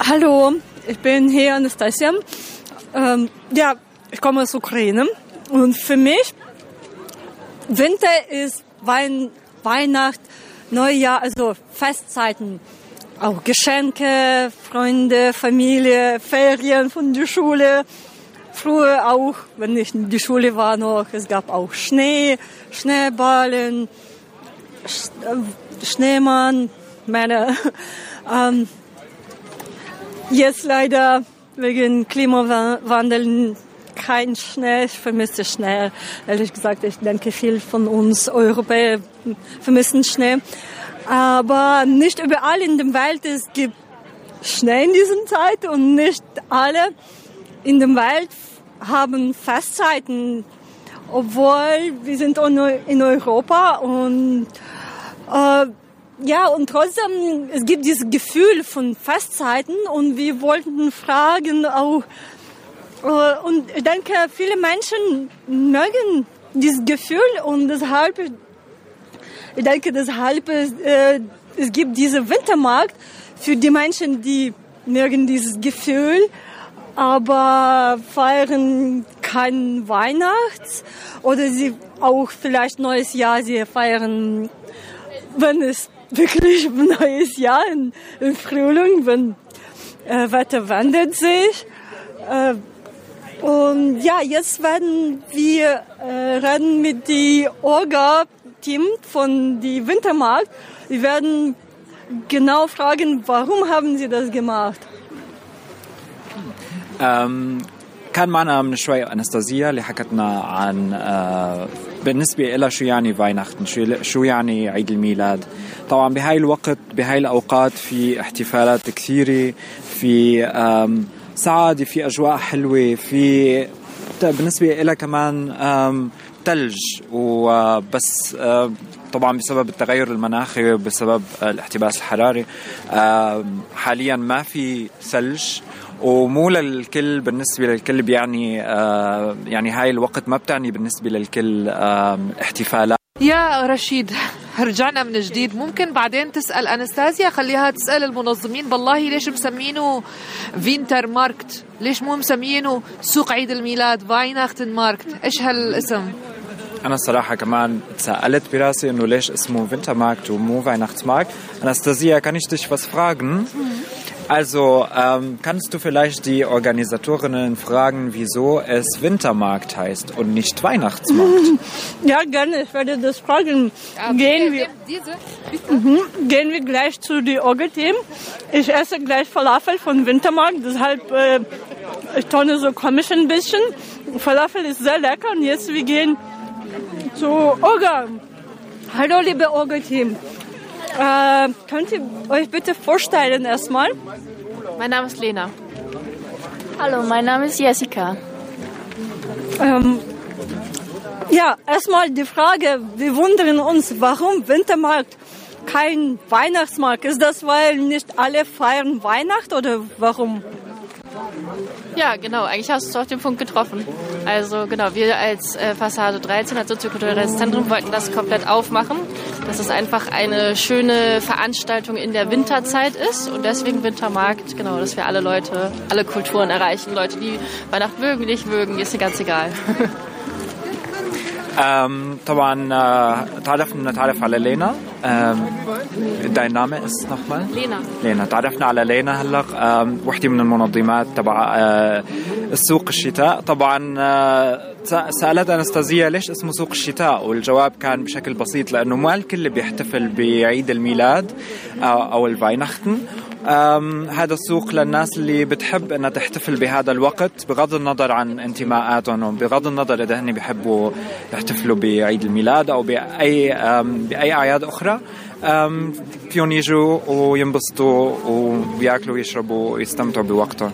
Hallo, ich bin hier Anastasia. Ich komme aus Ukraine und für mich Winter ist Weihnacht, Neujahr, also Festzeiten. Auch Geschenke, Freunde, Familie, Ferien von der Schule. Früher auch, wenn ich in der Schule war noch, es gab auch Schnee, Schneeballen, Schneemann, Männer. Jetzt leider wegen Klimawandel kein Schnee. Ich vermisse Schnee. Ehrlich gesagt, ich denke, viel von uns Europäer vermissen Schnee. Aber nicht überall in der Welt es gibt Schnee in dieser Zeit und nicht alle in der Welt haben Festzeiten, obwohl wir sind in Europa und und trotzdem, es gibt dieses Gefühl von Festzeiten und wir wollten fragen auch, und ich denke, viele Menschen mögen dieses Gefühl und deshalb es gibt diesen Wintermarkt für die Menschen, die mögen dieses Gefühl, aber feiern kein Weihnachts oder sie auch vielleicht neues Jahr, sie feiern, wenn es wirklich ein neues Jahr im Frühling, wenn Wetter wandelt sich. Und ja, jetzt werden wir reden mit dem Orga-Team von dem Wintermarkt. Wir werden genau fragen, warum haben sie das gemacht? كان معنا من شوي أنستازيا اللي حكتنا عن بالنسبة إلى شو يعني فايناختن شو يعني عيد الميلاد. طبعا بهاي الوقت بهاي الأوقات في احتفالات كثيرة، في سعادة، في أجواء حلوة، في بالنسبة إلى كمان ثلج وبس. طبعا بسبب التغير المناخي وبسبب الاحتباس الحراري حاليا ما في ثلج ومو للكل. بالنسبة للكل بيعني يعني هاي الوقت ما بتعني بالنسبة للكل احتفالات. يا رشيد رجعنا من جديد. ممكن بعدين تسأل أنستازيا، خليها تسأل المنظمين بالله ليش مسمينه فينتر ماركت، ليش مو مسمينه سوق عيد الميلاد فايناختن ماركت، إيش هالاسم؟ أنا الصراحة كمان تسألت براسي إنه ليش اسمه Wintermarkt und مو Weihnachtsmarkt. Anastasia, kann ich dich was fragen? Also, kannst du vielleicht die Organisatorinnen fragen, wieso es Wintermarkt heißt und nicht Weihnachtsmarkt? Ja, gerne, ich werde das fragen. Gehen wir gleich zu den Orga-Team. Ich esse gleich Falafel von Wintermarkt, deshalb ich tone so komisch ein bisschen. Falafel ist sehr lecker und jetzt wir gehen zu Orga. Hallo, liebe Orga-Team. Könnt ihr euch bitte vorstellen erstmal? Mein Name ist Lena. Hallo, mein Name ist Jessica. Erstmal die Frage, wir wundern uns, warum Wintermarkt, kein Weihnachtsmarkt? Ist das, weil nicht alle feiern Weihnacht oder warum? Ja, genau, eigentlich hast du es auf den Punkt getroffen. Also genau, wir als Fassade 13, als soziokulturelles Zentrum, wollten das komplett aufmachen, dass es einfach eine schöne Veranstaltung in der Winterzeit ist und deswegen Wintermarkt, genau, dass wir alle Leute, alle Kulturen erreichen, Leute, die Weihnachten mögen, nicht mögen, ist mir ganz egal. طبعا نتعرف على لينا. dein Name ist nochmal؟ لينا. تعرفنا على لينا هلا، وحدة من المنظمات تبع السوق الشتاء. طبعا سألت أنستازيا ليش اسمه سوق الشتاء، والجواب كان بشكل بسيط لأنه ما الكل بيحتفل بعيد الميلاد أو الفايناختن. هذا السوق للناس اللي بتحب أنها تحتفل بهذا الوقت بغض النظر عن انتماءاتهم وبغض النظر إذا هن بيحبوا يحتفلوا بعيد الميلاد أو بأي أعياد أخرى. فيهم يجوا وينبسطوا ويأكلوا ويشربوا ويستمتعوا بوقتهم.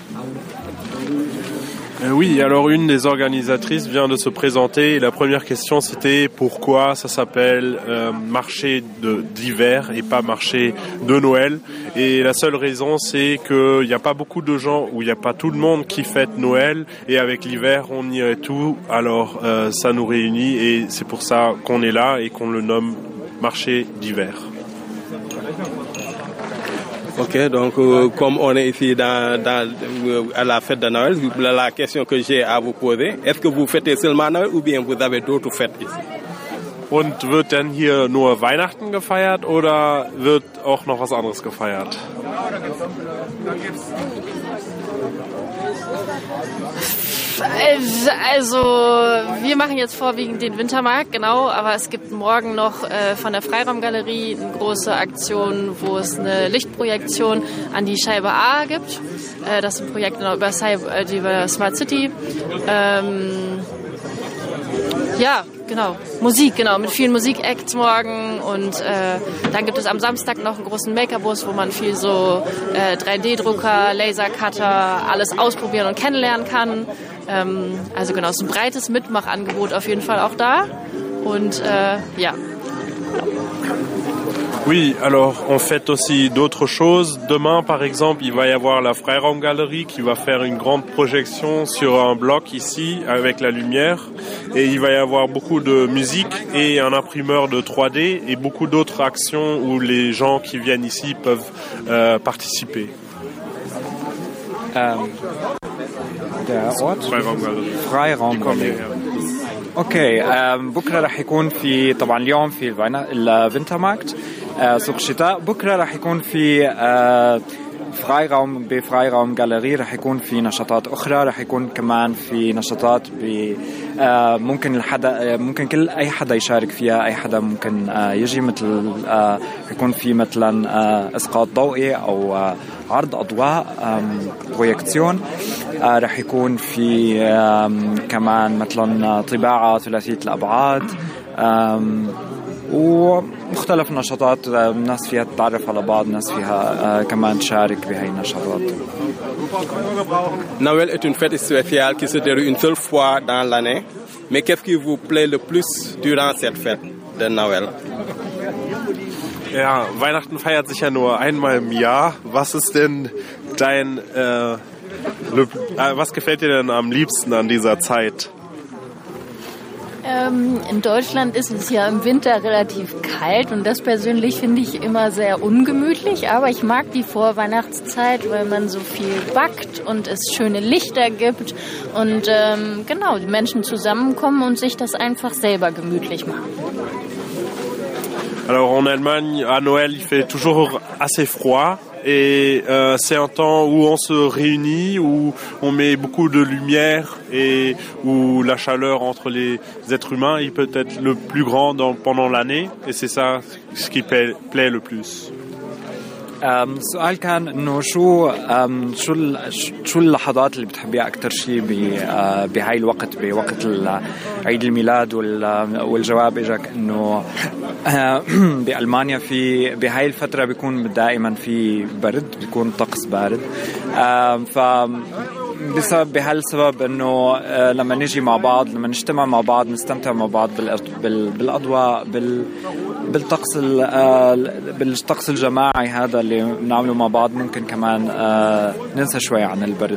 Oui, alors une des organisatrices vient de se présenter et la première question c'était pourquoi ça s'appelle marché d'hiver et pas marché de Noël. Et la seule raison c'est qu'il n'y a pas beaucoup de gens ou il n'y a pas tout le monde qui fête Noël et avec l'hiver on y est tout, alors ça nous réunit et c'est pour ça qu'on est là et qu'on le nomme marché d'hiver. Ok, donc comme on est ici à la fête de Noël, la question que j'ai à vous poser, est-ce que vous fêtez seulement Noël ou bien vous avez d'autres fêtes ici? Und wird denn hier nur Weihnachten gefeiert oder wird auch noch was anderes gefeiert? Also, wir machen jetzt vorwiegend den Wintermarkt, genau, aber es gibt morgen noch von der Freiraumgalerie eine große Aktion, wo es eine Lichtprojektion an die Scheibe A gibt. Das ist ein Projekt über Smart City. Ja, genau. Musik, genau, mit vielen Musikacts morgen und dann gibt es am Samstag noch einen großen Makerbus, wo man viel so 3D-Drucker, Lasercutter, alles ausprobieren und kennenlernen kann. Also genau, es ist ein breites Mitmachangebot auf jeden Fall auch da und ja. Oui, alors on fête aussi d'autres choses. Demain, par exemple, il va y avoir la Freiraumgalerie qui va faire une grande projection sur un bloc ici avec la lumière. Et il va y avoir beaucoup de musique et un imprimeur de 3D et beaucoup d'autres actions où les gens qui viennent ici peuvent participer. Der Ort? Freiraumgalerie. اوكي بكره راح يكون في طبعا اليوم في الفينترماركت سوق الشتاء. بكره راح يكون في بفرايراوم جاليري راح يكون في نشاطات اخرى. راح يكون كمان في نشاطات ممكن كل اي حدا يشارك فيها. اي حدا ممكن يجي مثل يكون في مثلا اسقاط ضوئي او عرض اضواء بروجيكسيون. راح يكون في كمان مثلا طباعه ثلاثيه الابعاد ومختلف النشاطات. الناس فيها تتعرف على بعض، الناس فيها كمان تشارك بهاي النشاطات. Noël est une fête spéciale qui se déroule une seule fois dans l'année. Mais qu'est-ce qui vous plaît le plus durant cette fête de Noël? Ja, Weihnachten feiert sich ja nur einmal im Jahr. Was ist denn was gefällt dir denn am liebsten an dieser Zeit? In Deutschland ist es ja im Winter relativ kalt und das persönlich finde ich immer sehr ungemütlich, aber ich mag die Vorweihnachtszeit, weil man so viel backt und es schöne Lichter gibt und genau, die Menschen zusammenkommen und sich das einfach selber gemütlich machen. Alors en Allemagne, à Noël, il fait toujours assez froid. Et c'est un temps où on se réunit, où on met beaucoup de lumière et où la chaleur entre les êtres humains il peut être le plus grand pendant l'année. Et c'est ça ce qui plaît le plus. السؤال كان انه شو اللحظات اللي بتحبيها اكثر شيء بهاي الوقت، بوقت عيد الميلاد. والجواب اجاك انه بألمانيا بهاي الفترة بيكون دائما في برد، بيكون طقس بارد. بهالسبب انه لما نجي مع بعض، لما نجتمع مع بعض، نستمتع مع بعض بالاضواء، بالطقس الجماعي هذا اللي بنعمله مع بعض. ممكن كمان ننسى شوي عن البرد.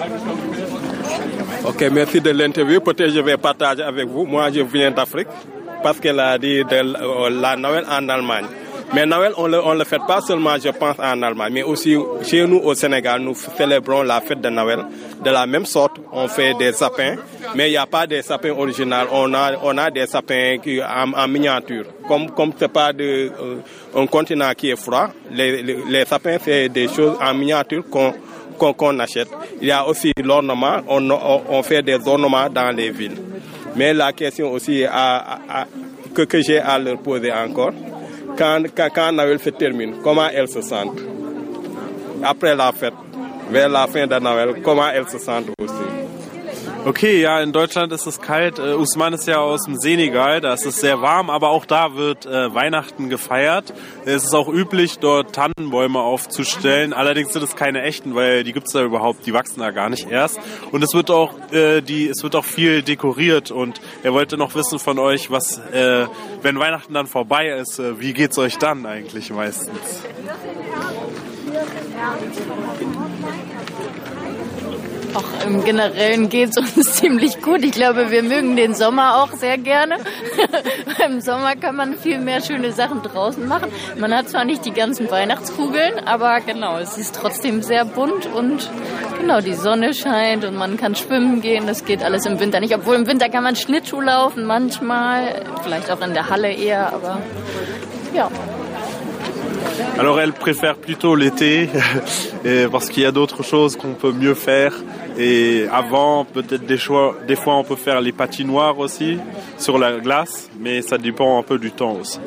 Ok, merci de l'interview. Peut-être je vais partager avec vous. Moi, je viens d'Afrique parce qu'elle a dit la Noël en Allemagne. Mais Noël, on le fait pas seulement, je pense, en Allemagne, mais aussi chez nous au Sénégal, nous célébrons la fête de Noël de la même sorte. On fait des sapins, mais il n'y a pas des sapins originaux. On a des sapins en miniature. Comme c'est pas un continent qui est froid, les sapins c'est des choses en miniature qu'on achète. Il y a aussi l'ornement. On fait des ornements dans les villes. Mais la question aussi que j'ai à leur poser encore. Quand Noël se termine, comment elles se sentent? Après la fête, vers la fin de Noël, comment elles se sentent aussi? Okay, ja, in Deutschland ist es kalt. Usman ist ja aus dem Senegal, da ist es sehr warm, aber auch da wird Weihnachten gefeiert. Es ist auch üblich, dort Tannenbäume aufzustellen. Allerdings sind es keine echten, weil die gibt's da überhaupt, die wachsen da gar nicht erst. Und es wird auch viel dekoriert. Und er wollte noch wissen von euch, was, wenn Weihnachten dann vorbei ist, wie geht's euch dann eigentlich meistens? Auch im Generellen geht es uns ziemlich gut. Ich glaube, wir mögen den Sommer auch sehr gerne. Im Sommer kann man viel mehr schöne Sachen draußen machen. Man hat zwar nicht die ganzen Weihnachtskugeln, aber genau, es ist trotzdem sehr bunt und genau, die Sonne scheint und man kann schwimmen gehen. Das geht alles im Winter nicht. Obwohl im Winter kann man Schlittschuh laufen manchmal, vielleicht auch in der Halle eher, aber ja. Alors elle préfère plutôt l'été parce qu'il y a d'autres choses qu'on peut mieux faire. Et avant, peut-être des fois on peut faire les patinoires aussi sur la glace, mais ça dépend un peu du temps aussi.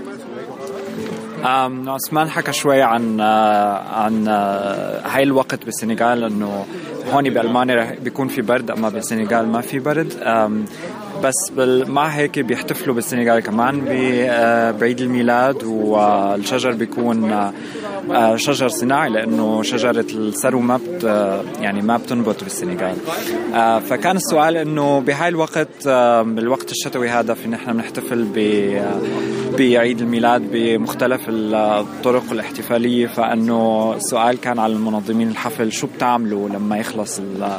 عثمان حكى شوي عن هاي الوقت بالسنغال انه هون بألمانيا رح بيكون في برد اما بالسنغال ما في برد بس مع هيك بيحتفلوا بالسنغال كمان بعيد الميلاد والشجر بيكون شجر صناعي لانه شجرة السرو ما بتنبت بالسنغال. فكان السؤال انه بهاي الوقت بالوقت الشتوي هذا في نحن بنحتفل بعيد الميلاد بمختلف الطرق الاحتفالية. فانه السؤال كان على المنظمين الحفل شو بتعملوا لما يخلص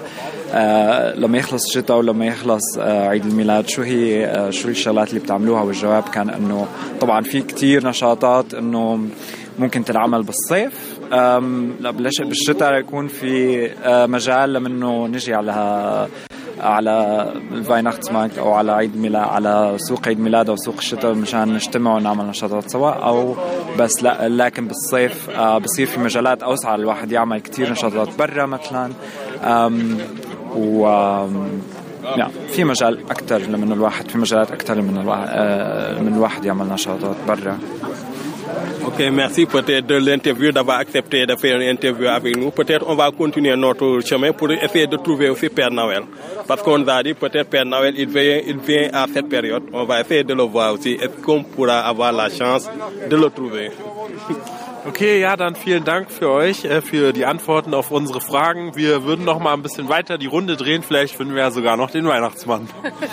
الشتاء ولما يخلص عيد الميلاد شو الشغلات اللي بتعملوها. والجواب كان انه طبعا في كتير نشاطات انه ممكن تنعمل بالصيف. بالشتاء يكون في مجال لمنه نجي على الفايناختسماركت او على عيد ميلاد على سوق عيد ميلاد او سوق الشتاء مشان نجتمع ونعمل نشاطات سوا او بس لا. لكن بالصيف بصير في مجالات اوسع الواحد يعمل كتير نشاطات برا مثلا في مجال اكثر من الواحد في مجالات اكثر من الواحد يعمل نشاطات برا. Ok, merci peut-être de l'interview, d'avoir accepté de faire une interview avec nous. Peut-être on va continuer notre chemin pour essayer de trouver aussi Père Noël. Parce qu'on nous a dit peut-être Père Noël, il vient à cette période. On va essayer de le voir aussi. Est-ce qu'on pourra avoir la chance de le trouver? Okay, ja, dann vielen Dank für euch, für die Antworten auf unsere Fragen. Wir würden noch mal ein bisschen weiter die Runde drehen. Vielleicht finden wir ja sogar noch den Weihnachtsmann.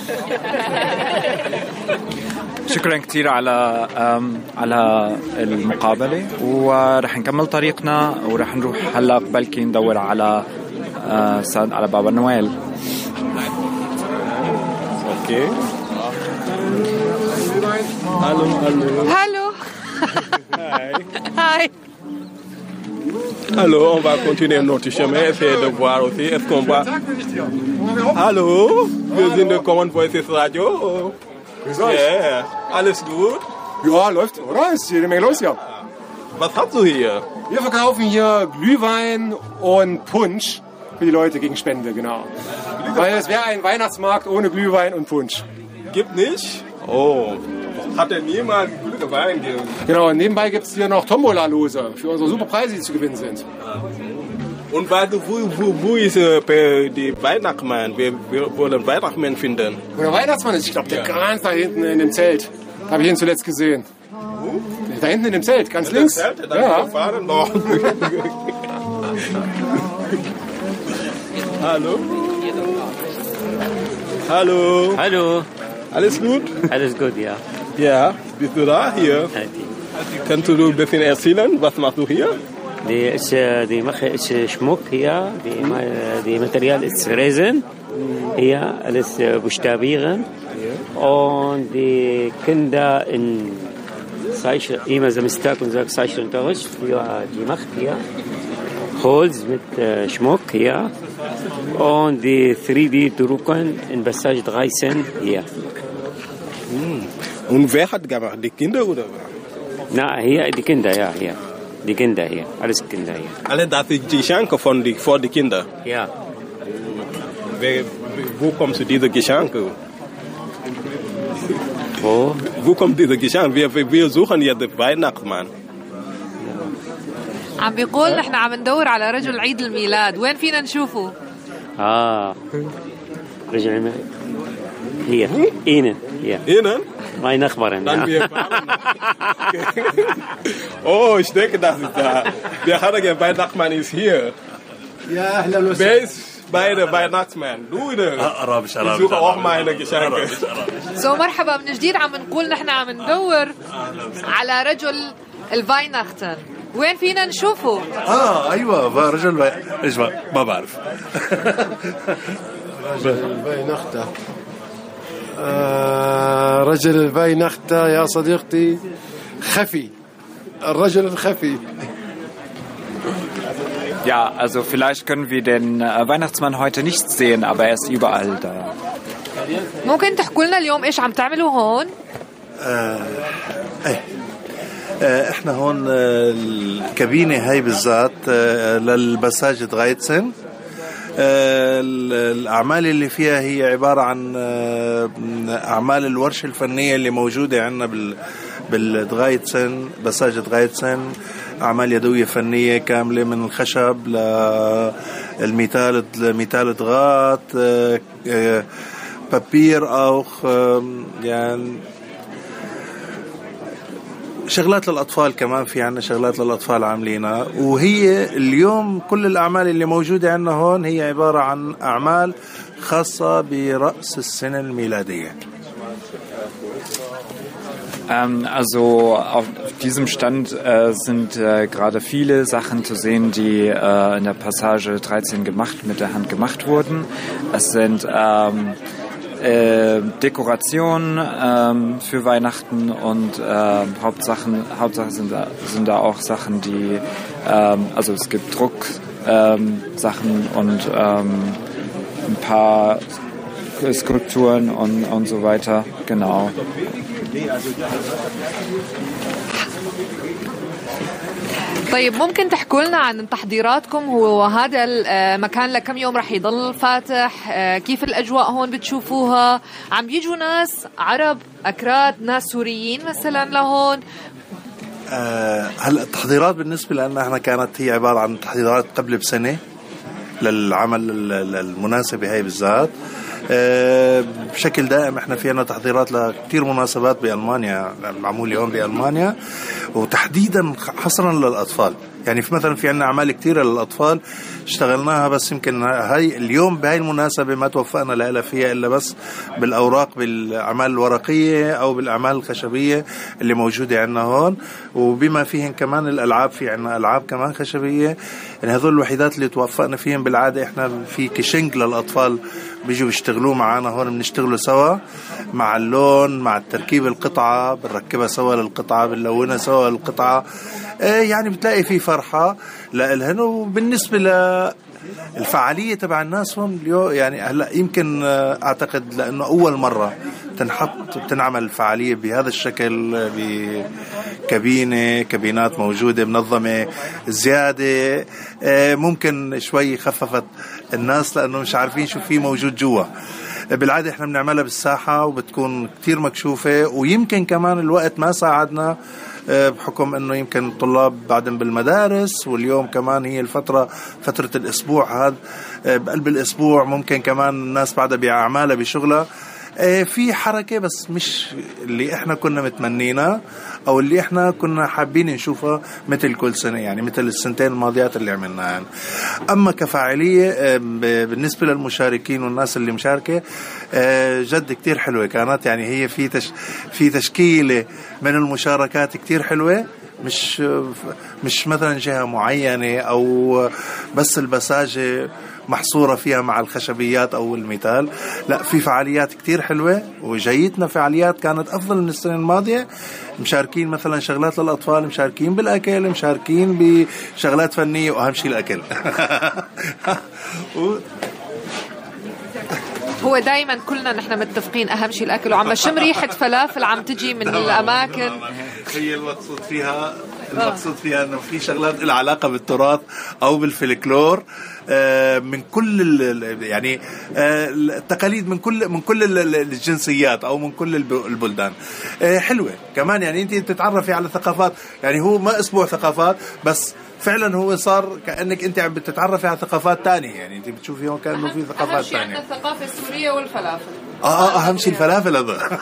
شكرا كتير على المقابلة ورح نكمل طريقنا ورح نروح هلا بلكي ندور على بابا نويل. اوكي. Hallo. Hi. Alors, on va continuer notre chemin, essayer de voir aussi. Est-ce qu'on va... Hallo, wir sind der Common Voices Radio. Ja, alles gut? Ja, läuft, oder? Ist jede Menge los hier. Was hast du hier? Wir verkaufen hier Glühwein und Punsch für die Leute gegen Spende, genau. Weil es wäre ein Weihnachtsmarkt ohne Glühwein und Punsch. Gibt nicht? Oh, hat denn niemand Glühwein gegeben? Genau, und nebenbei gibt es hier noch Tombola-Lose für unsere super Preise, die zu gewinnen sind. Und weißt du, wo ist die Weihnachtsmann? Wir wollen Weihnachtsmann finden. Wo der Weihnachtsmann ist? Ich glaube, der ganz da hinten in dem Zelt. Habe ich ihn zuletzt gesehen. Da hinten in dem Zelt, ganz in links. Zelt, ja. Fahren noch. Hallo. Hallo. Hallo. Alles gut? Alles gut, ja. Ja, bist du da hier? Kannst du ein bisschen erzählen, was machst du hier? Die Schmuck hier, die Material ist Resin, hier alles buchstabieren und die Kinder in immer Samstag und Zeichenunterricht für die Macht hier, Holz mit Schmuck hier und die 3D-Drucken in Passage 13 hier. Und wer hat gemacht? Die Kinder oder? Na, hier die Kinder, ja, hier. Die Kinder hier, alles Kinder hier. Alle das ist die Geschenke für die Kinder? Ja. Wo kommst du diese Geschenke? Wo kommt diese Geschenke? Wir suchen jetzt den Weihnachtsmann. عم بيقول نحن عم ندور على رجل عيد الميلاد، وين فينا نشوفه؟ رجل الميلاد hier, innen, ja. Innen? Mein Nachbarn, Dann wir fahren. Oh, ich denke, das ist da. Der heilige Weihnachtsmann ist hier. Ja, hallo. Wer ist bei der Weihnachtsmann? Du, ich suche auch meine Geschenke. So, مرحبا من جديد عم نقول نحن عم ندور على رجل الفايناختن. وين فينا نشوفه؟ ايوه رجل ايش ما بعرف. رجل الفاينخته رجل الفاينخته يا صديقتي خفي، الرجل الخفي. Ja, also vielleicht können wir den Weihnachtsmann heute nicht sehen, aber er ist überall da. ممكن تحكوا لنا اليوم ايش عم تعملوا هون؟ احنا هون الكابينة هاي بالذات للمساجد غايتسن. الأعمال اللي فيها هي عبارة عن أعمال الورشة الفنية اللي موجودة عندنا بالغايتسن، مساجد غايتسن، أعمال يدوية فنية كاملة من الخشب للميتال غات بابير أو يعني شغلات للأطفال. كمان في عنا شغلات للأطفال عاملينها. وهي اليوم كل الأعمال اللي موجودة عنا هون هي عبارة عن أعمال خاصة برأس السنة الميلادية. Also auf diesem Stand sind gerade viele Sachen zu sehen, die in der Passage 13 mit der Hand gemacht wurden. Es sind Dekorationen für Weihnachten und Hauptsache sind da auch Sachen, die also es gibt Drucksachen und ein paar Skulpturen und so weiter. Genau. طيب ممكن تحكوا لنا عن تحضيراتكم؟ هو هذا المكان لكم يوم رح يضل فاتح؟ كيف الأجواء هون بتشوفوها؟ عم بيجوا ناس عرب أكراد، ناس سوريين مثلا لهون؟ هلا التحضيرات بالنسبة لنا احنا كانت هي عبارة عن تحضيرات قبل بسنة للعمل المناسبة هاي بالذات. بشكل دائم احنا فينا تحضيرات لكثير مناسبات بألمانيا معمولة هون بألمانيا، وتحديدا حصرا للأطفال. يعني مثلا في عنا أعمال كثيرة للأطفال اشتغلناها، بس يمكن هاي اليوم بهاي المناسبة ما توفقنا لها فيها إلا بس بالأوراق، بالأعمال الورقية أو بالأعمال الخشبية اللي موجودة عنا هون، وبما فيهن كمان الألعاب. في عنا ألعاب كمان خشبية، يعني هذول الوحيدات اللي توفقنا فيهم. بالعادة احنا في كشنج للأطفال بيجوا بيشتغلوا معنا هون، بنشتغلوا سوا مع اللون، مع التركيب القطعة، بنركبها سوا للقطعة، بنلونها سوا للقطعة. يعني بتلاقي في فرحة لإلهن. وبالنسبة للفعالية تبع الناس هون اليوم، يعني هلا يمكن أعتقد لأنه أول مرة بتنعمل فعالية بهذا الشكل، كابينات موجودة منظمة زيادة، ممكن شوي خففت الناس لأنه مش عارفين شو في موجود جوا. بالعادة احنا بنعملها بالساحة وبتكون كتير مكشوفة، ويمكن كمان الوقت ما ساعدنا بحكم انه يمكن الطلاب بعدهم بالمدارس، واليوم كمان هي فترة الاسبوع هذا، بقلب الاسبوع ممكن كمان الناس بعدها بأعمالها بشغلها. في حركة بس مش اللي احنا كنا متمنينا او اللي احنا كنا حابين نشوفها مثل كل سنة، يعني مثل السنتين الماضيات اللي عملناها. اما كفاعلية بالنسبة للمشاركين والناس اللي مشاركة جد كتير حلوة كانت. يعني هي في تشكيلة من المشاركات كتير حلوة، مش مثلا جهة معينة او بس البساجة محصورة فيها مع الخشبيات أو الميتال. لا، في فعاليات كتير حلوة، وجايتنا فعاليات كانت أفضل من السنة الماضية. مشاركين مثلا شغلات للأطفال، مشاركين بالأكل، مشاركين بشغلات فنية، وأهم شيء الأكل. هو دايما كلنا نحن متفقين أهم شيء الأكل، وعم شم ريحة فلافل عم تجي من الأماكن. هي المقصود فيها انه في شغلات لها علاقه بالتراث او بالفلكلور، من كل يعني التقاليد من كل الجنسيات او من كل البلدان. حلوه كمان، يعني انت تتعرفي على ثقافات. يعني هو ما اسبوع ثقافات بس، فعلا هو صار كأنك انت عم بتتعرفي على ثقافات تانية. يعني انت بتشوفي هون كأنه في ثقافات تانية. أهم شيء عندنا الثقافة السورية والفلافل. أهم شيء الفلافل هذا.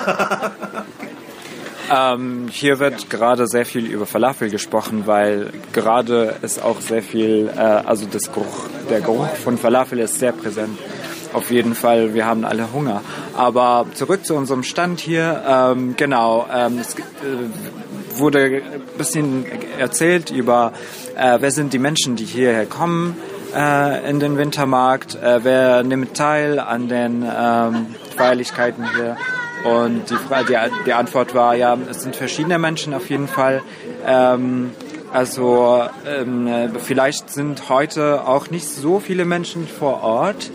Hier wird gerade sehr viel über Falafel gesprochen, weil gerade ist auch sehr viel, also der Geruch von Falafel ist sehr präsent. Auf jeden Fall, wir haben alle Hunger. Aber zurück zu unserem Stand hier, genau, es wurde ein bisschen erzählt über, wer sind die Menschen, die hierher kommen in den Wintermarkt, wer nimmt teil an den Feierlichkeiten hier. Und die Antwort war, ja, es sind verschiedene Menschen auf jeden Fall. Vielleicht sind heute auch nicht so viele Menschen vor Ort.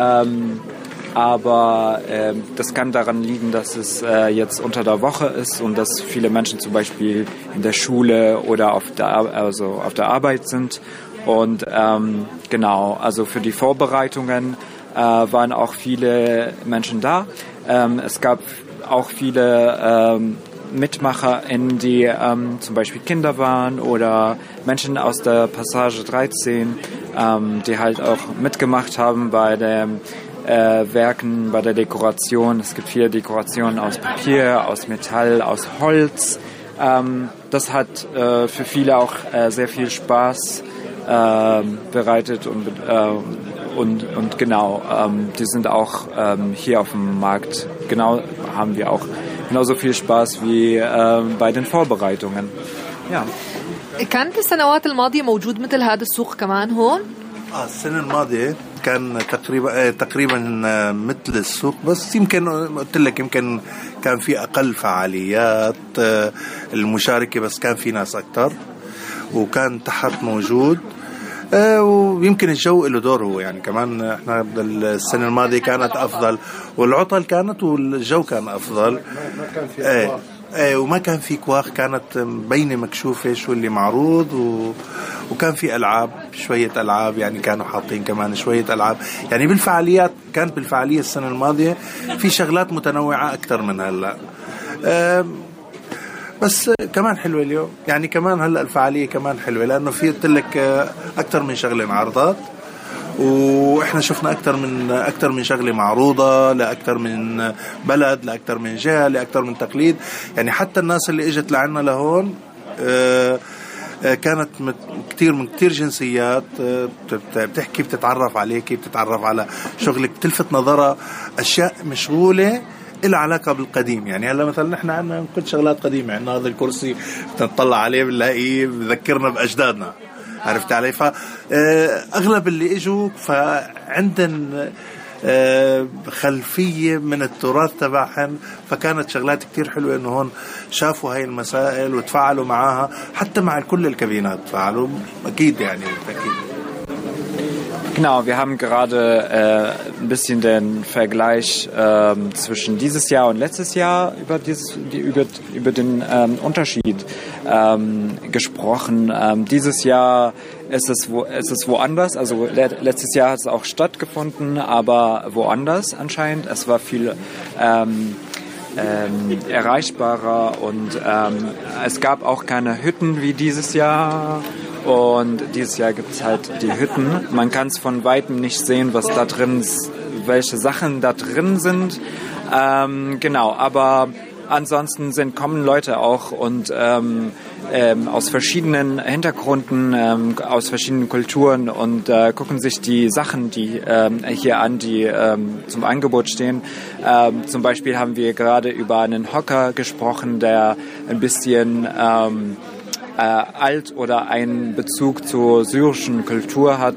Aber das kann daran liegen, dass es jetzt unter der Woche ist und dass viele Menschen zum Beispiel in der Schule oder auf der Arbeit sind. Und genau, also für die Vorbereitungen waren auch viele Menschen da. Es gab auch viele MitmacherInnen, die zum Beispiel Kinder waren oder Menschen aus der Passage 13, die halt auch mitgemacht haben bei den Werken, bei der Dekoration. Es gibt viele Dekorationen aus Papier, aus Metall, aus Holz. Das hat für viele auch sehr viel Spaß bereitet und genau, die sind auch hier auf dem Markt. Genau, haben wir auch genauso viel Spaß wie bei den Vorbereitungen. Ja. كان في السنوات الماضية موجود مثل هذا السوق كمان هون؟ السنة الماضية كان تقريبا مثل السوق، بس يمكن قلت لك يمكن كان في أقل فعاليات المشاركة، بس كان في ناس أكتر وكان تحت موجود. ويمكن الجو له دور هو يعني كمان احنا السنة الماضية كانت أفضل والعطل كانت والجو كان أفضل. وما كان في كواخ، كانت بينة مكشوفة شو اللي معروض وكان في ألعاب، شوية ألعاب يعني كانوا حاطين كمان شوية ألعاب يعني بالفعاليات. كانت بالفعالية السنة الماضية في شغلات متنوعة أكتر من هلأ. بس كمان حلوة اليوم يعني كمان هلأ الفعالية كمان حلوة لأنه في قلت لك أكتر من شغلة معرضات، واحنا شفنا اكثر من شغله معروضه لاكثر من بلد، لاكثر من جهه، لاكثر من تقليد. يعني حتى الناس اللي اجت لعنا لهون كانت كثير جنسيات بتحكي، بتتعرف عليك، بتتعرف على شغلك، بتلفت نظرها اشياء مشغوله إلها علاقة بالقديم. يعني هلا مثلا نحن عندنا كل شغلات قديمة، عندنا هذا الكرسي بنطلع عليه بنلاقيه بذكرنا بأجدادنا، عرفت علي؟ فأغلب اللي إجوا فعندن خلفية من التراث تبعهم، فكانت شغلات كتير حلوة إنه هون شافوا هاي المسائل وتفاعلوا معها، حتى مع كل الكابينات تفاعلوا أكيد يعني بالتأكيد. Genau, wir haben gerade ein bisschen den Vergleich zwischen dieses Jahr und letztes Jahr über den Unterschied gesprochen. Dieses Jahr ist es woanders, also letztes Jahr hat es auch stattgefunden, aber woanders anscheinend. Es war viel erreichbarer und es gab auch keine Hütten wie dieses Jahr. Und dieses Jahr gibt es halt die Hütten. Man kann es von Weitem nicht sehen, was da drin ist, welche Sachen da drin sind. Genau, aber ansonsten kommen Leute auch und aus verschiedenen Hintergründen, aus verschiedenen Kulturen und gucken sich die Sachen, die hier an, die zum Angebot stehen. Zum Beispiel haben wir gerade über einen Hocker gesprochen, der ein bisschen alt oder einen Bezug zur syrischen Kultur hat,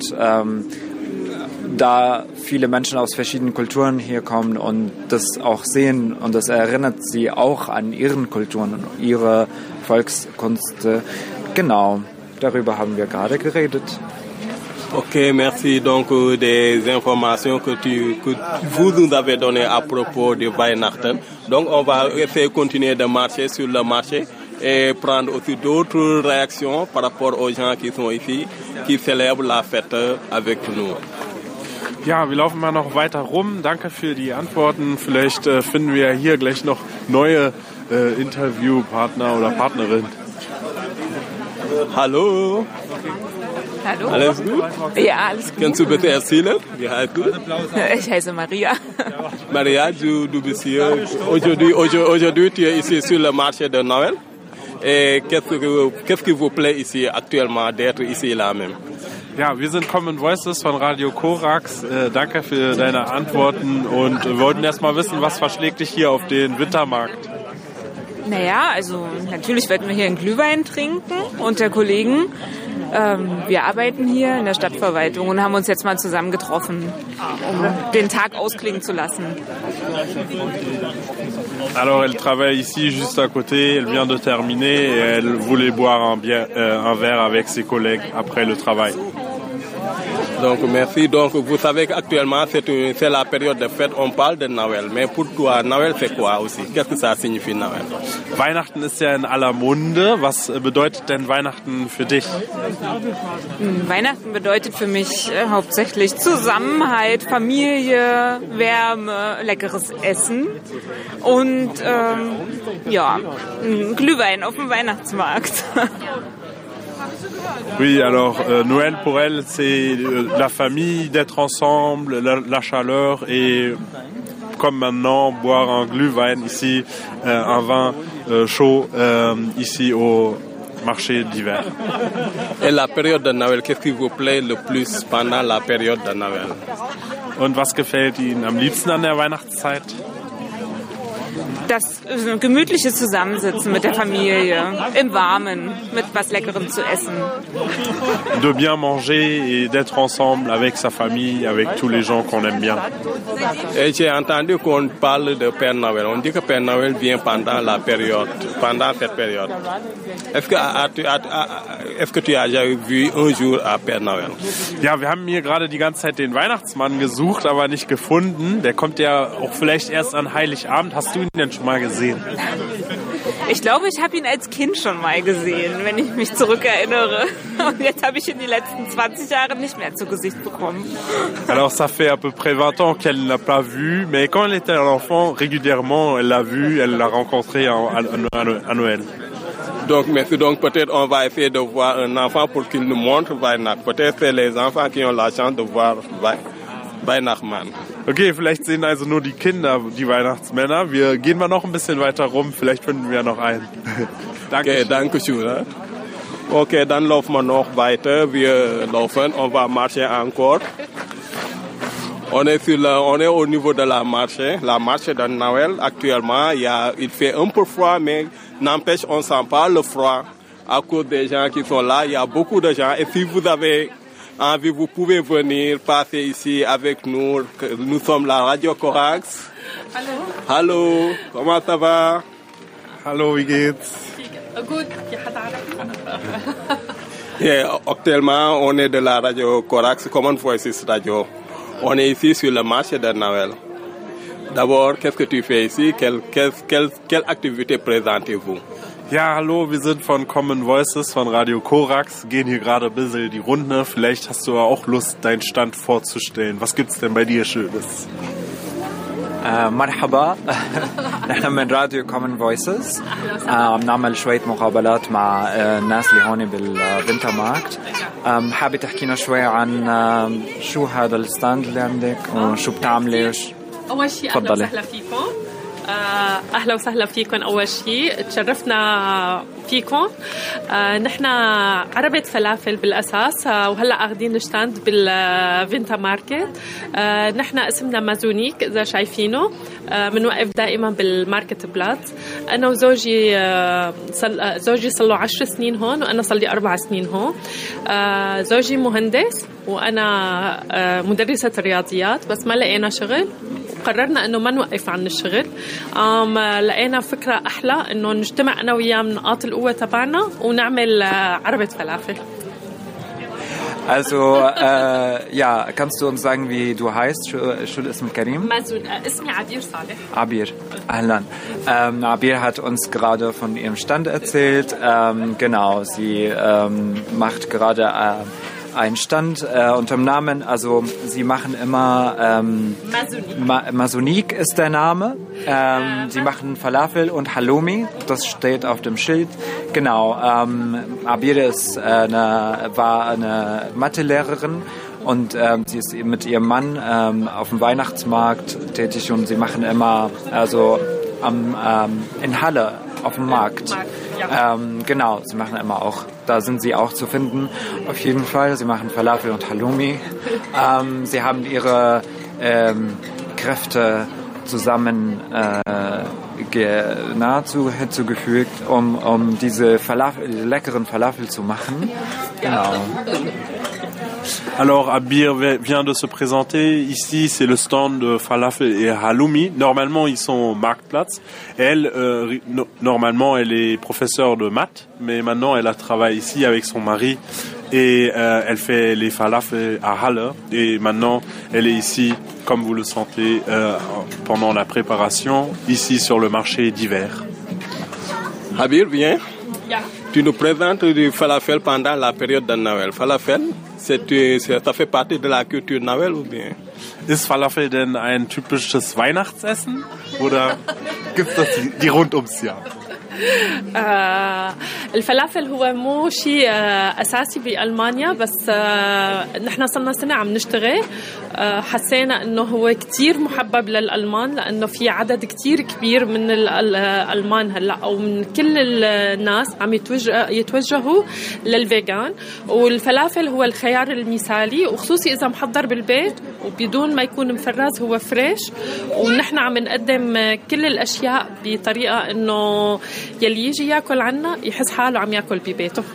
da viele Menschen aus verschiedenen Kulturen hier kommen und das auch sehen und das erinnert sie auch an ihren Kulturen und ihre Volkskunst. Genau, darüber haben wir gerade geredet. Ok, merci donc des informations que vous nous avez données à propos de Weihnachten. Donc on va essayer de continuer de marcher sur le marché et prendre aussi d'autres réactions par rapport aux gens qui sont ici, qui célèbrent la fête avec nous. Ja, wir laufen mal noch weiter rum. Danke für die Antworten. Vielleicht finden wir hier gleich noch neue Interviewpartner oder Partnerinnen. Hallo. Hallo. Alles gut? Ja, alles gut. Kannst du bitte erzählen? Wie heißt du? Ich heiße Maria. Maria, du bist hier. Aujourd'hui, tu es ici sur le marché de Noël. Et qu'est-ce qui vous plaît ici actuellement d'être ici là même? Ja, wir sind Common Voices von Radio Korax. Danke für deine Antworten und wir wollten erst mal wissen, was verschlägt dich hier auf den Wintermarkt? Naja, also natürlich werden wir hier einen Glühwein trinken unter Kollegen. Wir arbeiten hier in der Stadtverwaltung und haben uns jetzt mal zusammen getroffen, um den Tag ausklingen zu lassen. Alors elle travaille ici juste à côté, elle vient de terminer et elle voulait boire un verre avec ses collègues après le travail. Donc merci. Donc vous savez qu'actuellement c'est la période de fête, on parle de Noël. Mais pour toi, Noël c'est quoi aussi? Qu'est-ce que ça signifie Noël? Weihnachten ist ja in aller Munde. Was bedeutet denn Weihnachten für dich? Weihnachten bedeutet für mich hauptsächlich Zusammenhalt, Familie, Wärme, leckeres Essen und Glühwein auf dem Weihnachtsmarkt. Oui, alors Noël pour elle, c'est la famille, d'être ensemble, la chaleur et comme maintenant boire un Glühwein ici, un vin chaud ici au marché d'hiver. Et la période de Noël, qu'est-ce qui vous plaît le plus pendant la période de Noël? Und was gefällt Ihnen am liebsten an der Weihnachtszeit? Das gemütliche Zusammensitzen mit der Familie, im Warmen, mit was Leckerem zu essen. De bien manger et d'être ensemble avec sa famille, avec tous les gens qu'on aime bien. Et j'ai entendu qu'on parle de Père Noël. On dit que Père Noël vient pendant cette période. Est-ce que tu as déjà vu un jour à Père Noël? Ja, wir haben hier gerade die ganze Zeit den Weihnachtsmann gesucht, aber nicht gefunden. Der kommt ja auch vielleicht erst an Heiligabend. Hast du ihn denn schon mal gesehen? Ich glaube, ich habe ihn als Kind schon mal gesehen, wenn ich mich zurückerinnere. Und jetzt habe ich ihn die letzten 20 Jahre nicht mehr zu Gesicht bekommen. Alors ça fait à peu près 20 ans qu'elle ne l'a pas vu, mais quand elle était un enfant, régulièrement, elle l'a vu, elle l'a rencontré à Noël. Donc, merci. Donc, peut-être on va essayer de voir un enfant pour qu'il nous montre Weihnachten. Peut-être c'est les enfants qui ont la chance de voir Weihnachtsmann. Okay, vielleicht sehen also nur die Kinder die Weihnachtsmänner. Wir gehen mal noch ein bisschen weiter rum, vielleicht finden wir noch einen. Danke. Okay, danke schön. Okay, dann laufen wir noch weiter. Wir laufen, on va marcher encore. On est au niveau de la marche de Noël. Actuellement, il fait un peu froid, mais n'empêche, on ne sent pas le froid à cause des gens qui sont là. Il y a beaucoup de gens. Et si vous avez envie, vous pouvez venir passer ici avec nous. Nous sommes la Radio Corax. Hallo, comment ça va? Hallo, wie geht's? Gut. Actuellement, on est de la Radio Corax, Common Voices Radio. On est ici sur le marché de Noël. D'abord, qu'est-ce que tu fais ici? Quelle activité présentez-vous? Ja, hallo, wir sind von Common Voices, von Radio Corax, gehen hier gerade ein bisschen die Runde. Vielleicht hast du auch Lust, deinen Stand vorzustellen. Was gibt's denn bei dir Schönes? مرحبا نحن من راديو كومن فويسز عم نعمل شوية مقابلات مع الناس اللي هون بالفينتا ماركت. حابة تحكينا شوي عن شو هذا الستاند اللي عندك وشو بتعملي؟ أول شيء أهلا وسهلا فيكم. أهلا وسهلا فيكم. أول شيء تشرفنا فيكم. نحن عربة فلافل بالأساس وهلأ أخذين الشتاند بالفينتا ماركت. نحن اسمنا مازونيك إذا شايفينه. منوقف دائما بالماركت بلات. أنا وزوجي زوجي صار له 10 سنين هون وأنا صار لي 4 سنين هون. زوجي مهندس وأنا مدرسة الرياضيات بس ما لقينا شغل. قررنا انه ما نوقف عن الشغل. لقينا فكره احلى انه نجتمع انا وياه من نقاط القوه تبعنا ونعمل عربة فلافل. Also, kannst du uns sagen, wie du heißt? شو الاسم الكريم? اسمي عبير صالح. Abir, ahlan. Abir hat uns gerade von ihrem Stand erzählt. Genau, sie macht gerade einen Stand unter dem Namen, also sie machen immer Masonik ist der Name. Sie machen Falafel und Halloumi, das steht auf dem Schild. Genau, Abir war eine Mathelehrerin und sie ist mit ihrem Mann auf dem Weihnachtsmarkt tätig und sie machen immer in Halle auf dem Markt. Genau, sie machen immer auch, da sind sie auch zu finden, auf jeden Fall. Sie machen Falafel und Halloumi. Sie haben ihre Kräfte zusammen nahezu hinzugefügt, um diese leckeren Falafel zu machen. Genau. Alors, Abir vient de se présenter. Ici, c'est le stand de Falafel et Halloumi. Normalement, ils sont au Marktplatz. Elle, normalement, elle est professeure de maths, mais maintenant, elle travaille ici avec son mari et elle fait les Falafel à Halle. Et maintenant, elle est ici, comme vous le sentez, pendant la préparation, ici sur le marché d'hiver. Abir, viens. Tu nous présentes du falafel pendant la période de Noël. Falafel, ça fait partie de la culture Noël ou bien? Ist Falafel denn ein typisches Weihnachtsessen oder gibt's das die rund ums Jahr? الفلافل هو مو شيء أساسي بألمانيا بس نحن صرنا سنة عم نشتغل حسينا إنه هو كتير محبب للألمان لأنه في عدد كتير كبير من الألمان هلا أو من كل الناس عم يتوجهوا للفيجان والفلافل هو الخيار المثالي وخصوصي إذا محضر بالبيت وبدون ما يكون مفرز هو فريش ونحن عم نقدم كل الأشياء بطريقة إنه يلي يجي ياكل عنا يحس حاله عم ياكل ببيته.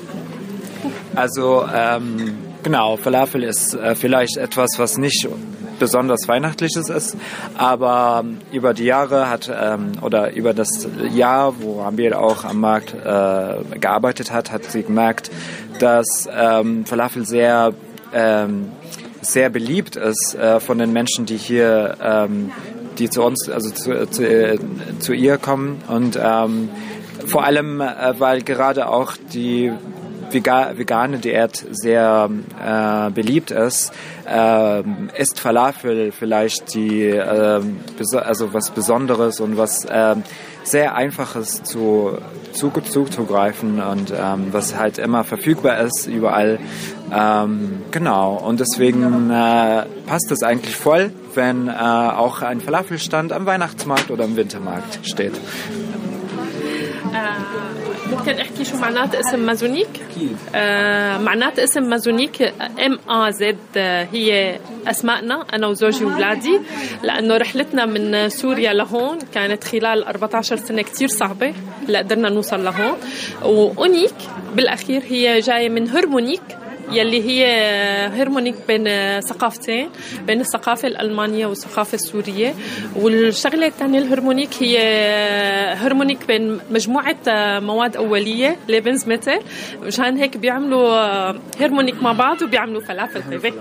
Also genau, Falafel ist vielleicht etwas, was nicht besonders Weihnachtliches ist, aber über die Jahre oder über das Jahr, wo Abir auch am Markt gearbeitet hat sie gemerkt, dass Falafel sehr beliebt ist von den Menschen, die hier die zu uns, also zu ihr kommen und vor allem, weil gerade auch die vegane Diät sehr beliebt ist Falafel vielleicht also was Besonderes und was sehr Einfaches zuzugreifen und was halt immer verfügbar ist überall. Genau, und deswegen passt es eigentlich voll, wenn auch ein Falafelstand am Weihnachtsmarkt oder am Wintermarkt steht. ممكن احكي شو معنات اسم مازونيك؟ معنات اسم مازونيك MAZ هي اسمائنا انا وزوجي وولادي لانه رحلتنا من سوريا لهون كانت خلال 14 سنه كتير صعبه لقدرنا نوصل لهون واونيك بالاخير هي جايه من هرمونيك يلي هي هرمونيك بين ثقافتين بين الثقافة الألمانية والثقافة السورية والشغلة الثانية الهرمونيك هي هرمونيك بين مجموعة مواد أولية ليبنزميتل مشان هيك بيعملوا هرمونيك مع بعض وبيعملوا فلافل طيبة.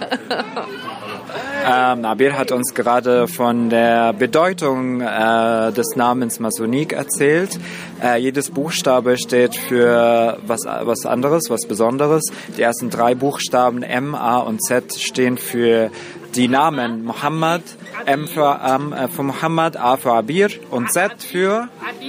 Abir hat uns gerade von der Bedeutung des Namens Masonik erzählt. Jedes Buchstabe steht für was anderes, was Besonderes. Die ersten 3 Buchstaben M, A und Z stehen für die Namen Mohammed, M für Mohammed, A für Abir und Z für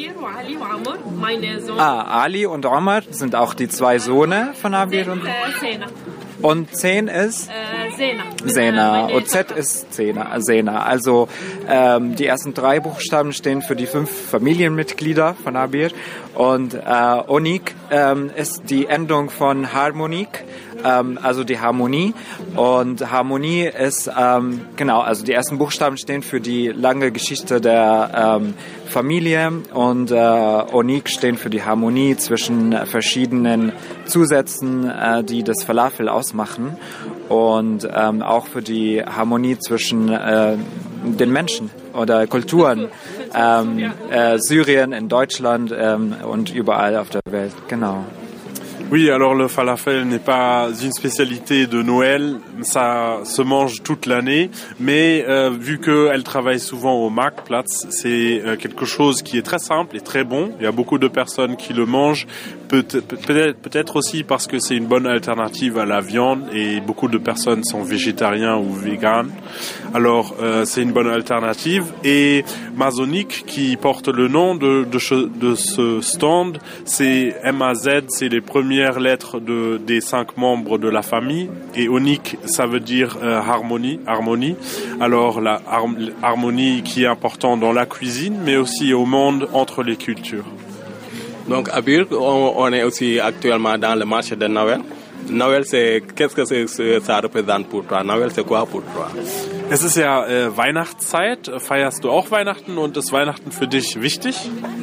Ali und Omar sind auch die 2 Söhne von Abir und 10 ist Sena und Z ist Sena. Also die ersten 3 Buchstaben stehen für die 5 Familienmitglieder von Abir und Onik ist die Endung von Harmonik, also die Harmonie und Harmonie ist also die ersten Buchstaben stehen für die lange Geschichte der Familie und Onik stehen für die Harmonie zwischen verschiedenen Zusätzen, die das Falafel ausmachen und auch für die Harmonie zwischen den Menschen oder Kulturen, Syrien, in Deutschland und überall auf der Welt, genau. Oui, alors le falafel n'est pas une spécialité de Noël, ça se mange toute l'année, mais vu qu'elle travaille souvent au Marktplatz, c'est quelque chose qui est très simple et très bon. Il y a beaucoup de personnes qui le mangent, peut-être aussi parce que c'est une bonne alternative à la viande et beaucoup de personnes sont végétariens ou véganes. Alors c'est une bonne alternative et Masonik qui porte le nom de ce stand, c'est MAZ, c'est les premières lettres des 5 membres de la famille et Onik ça veut dire harmonie. Alors la harmonie qui est importante dans la cuisine mais aussi au monde entre les cultures. Donc Abir, on est aussi actuellement dans le marché de Noël. Noël, qu'est-ce que ça représente pour toi? Noël, c'est quoi pour toi? Es ist ja Weihnachtszeit. Feierst du auch Weihnachten und ist Weihnachten für dich wichtig?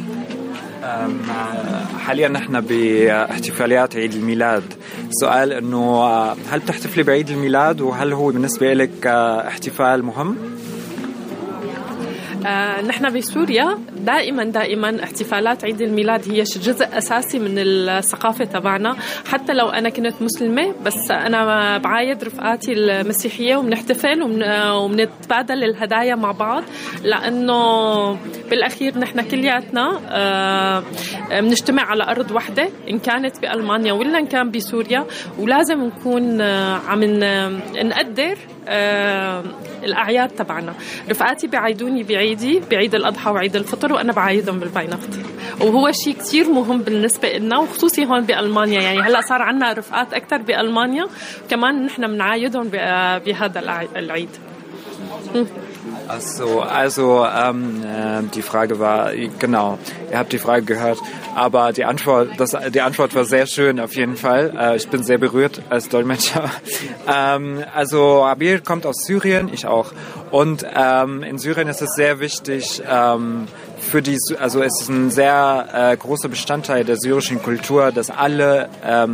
حاليا نحن باحتفاليات عيد الميلاد. السؤال انه هل بتحتفلي بعيد الميلاد وهل هو بالنسبة لك احتفال مهم؟ نحن بسوريا دائما احتفالات عيد الميلاد هي جزء أساسي من الثقافة تبعنا. حتى لو أنا كنت مسلمة بس أنا بعايد رفقاتي المسيحية وبنحتفل وبنتبادل الهدايا مع بعض، لأنه بالأخير نحن كلياتنا بنجتمع على أرض واحدة إن كانت بألمانيا ولا إن كان بسوريا، ولازم نكون عم نقدر الأعياد تبعنا. رفقاتي بعيدوني بعيد الأضحى وعيد الفطر وأنا بعايدهم بالفاينخت، وهو شيء كتير مهم بالنسبة لنا وخصوصي هون بألمانيا. يعني هلأ صار عنا رفقات أكتر بألمانيا كمان نحن بنعايدهم بهذا العيد. Die Frage war, genau, ihr habt die Frage gehört, aber die Antwort war sehr schön auf jeden Fall. Ich bin sehr berührt als Dolmetscher. Also Abir kommt aus Syrien, ich auch. Und in Syrien ist es sehr wichtig, also es ist ein sehr großer Bestandteil der syrischen Kultur, dass alle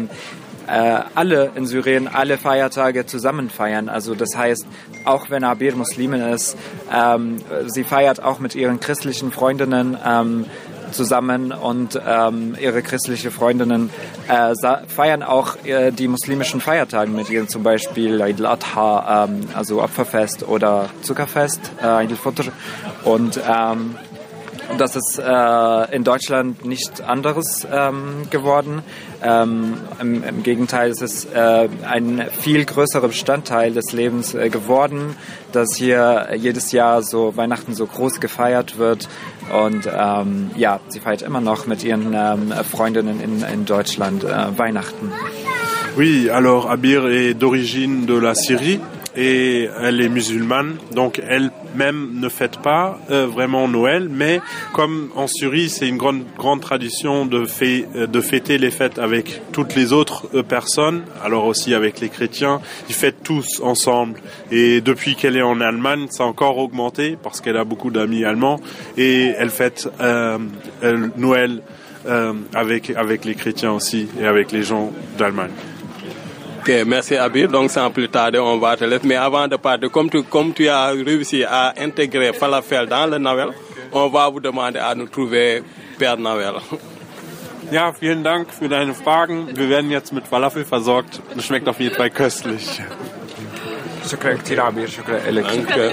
in Syrien alle Feiertage zusammen feiern. Also das heißt, auch wenn Abir Muslimin ist, sie feiert auch mit ihren christlichen Freundinnen zusammen und ihre christliche Freundinnen feiern auch die muslimischen Feiertage mit ihnen, zum Beispiel Eid al-Adha, also Opferfest oder Zuckerfest, Eid al-Fitr. Und das ist in Deutschland nicht anderes geworden. Im Gegenteil, es ist ein viel größerer Bestandteil des Lebens geworden, dass hier jedes Jahr so Weihnachten so groß gefeiert wird. Und ja, sie feiert immer noch mit ihren Freundinnen in Deutschland Weihnachten. Oui, alors Abir est d'origine de la Syrie. Et elle est musulmane, donc elle-même ne fête pas vraiment Noël, mais comme en Syrie c'est une grande tradition de fêter les fêtes avec toutes les autres personnes, alors aussi avec les chrétiens, ils fêtent tous ensemble. Et depuis qu'elle est en Allemagne, ça a encore augmenté parce qu'elle a beaucoup d'amis allemands et elle fête Noël avec les chrétiens aussi et avec les gens d'Allemagne. Ok, merci Abir. Donc sans plus tarder, on va te laisser. Mais avant de partir, comme tu as réussi à intégrer Falafel dans le Noël, on va vous demander à nous trouver Père Noël. Ja, vielen Dank für deine Fragen. Wir werden jetzt mit Falafel versorgt. Das schmeckt auf jeden Fall köstlich. شكرا كثير عبير, شكرا لك.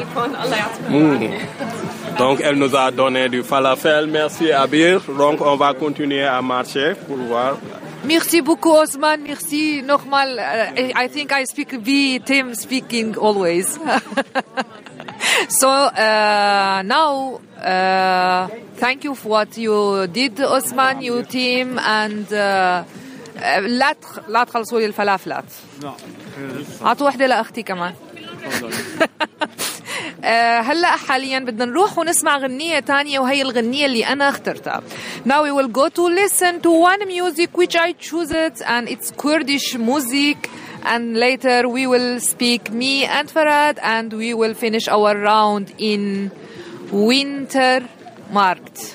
Donc elle nous a donné du falafel. Merci Abir. Donc on va continuer à marcher pour voir. Merci beaucoup, Osman. Merci nochmal. I think I speak Tim speaking always. So now, thank you for what you did, Osman, you team, and لا تخلصوا لي الفلافلات. عطوا وحدة لأختي كمان. هلأ حاليا بدنا نروح ونسمع غنية تانية وهي الغنية اللي أنا اخترتها. Now we will go to listen to one music which I choose it and it's Kurdish music, and later we will speak me and Farad and we will finish our round in Winter Markt.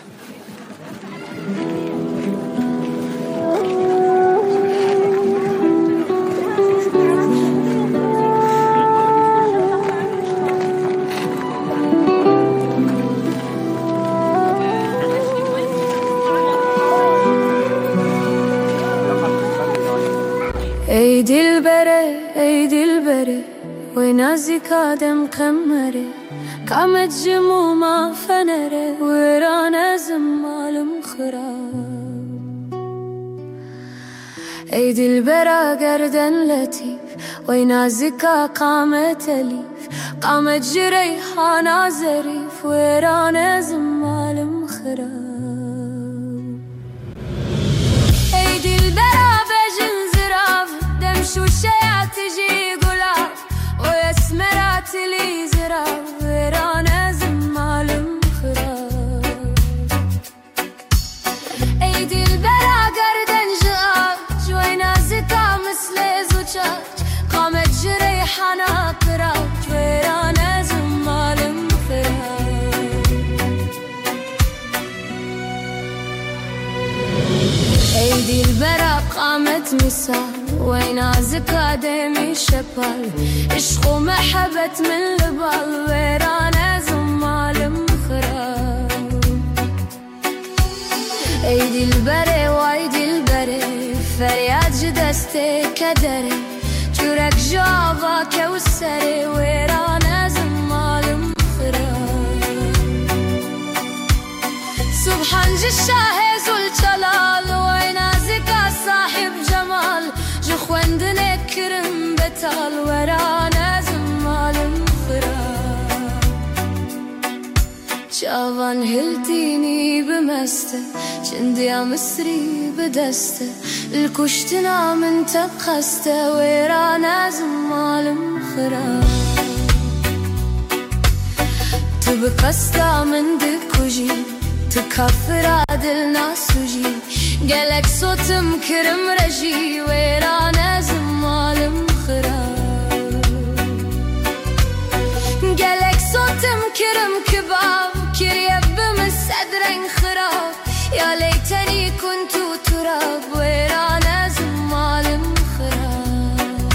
ای دلبره ای دلبره وينازك آدم قمره قامت جموما فنره ورانا زمال مخراب ای دلبره قردن لطيف وينازك قامت أليف قامت جريحانا زريف ورانا زمال مخراب ای دلبره وشيات تجي قلاب ويسمرات لي زراب ورانا زمال مخراب ايدي البرا قردن جاب جوينا زكا مثل زوجات قامت جريحنا قراب ورانا زمال قامت مثال وين عزك دمي شبال عشق ومحبة من البال ويرانا زمال مخرب ايدي البري وايدي البري فرياد جدستي كدري جورك جافا كوسري ويرانا زمال مخرب سبحان جشاهي زول جلال وين عزك صاحب جمال جخوان دنك كرم بتال ورانا زمال مخرب جافان هلتيني بمسته شندي مصري بدسته الكشتنا من تقسته ورانا زمال مخرب تبقستا من دكوجي تكفر عدل ناسوجي قالك صوتم كرم رجي ويرانا زمال مخرب قالك صوتم كرم كباب كريب بمسعدرن خراب يا ليتني كنت تراب ويرانا زمال مخرب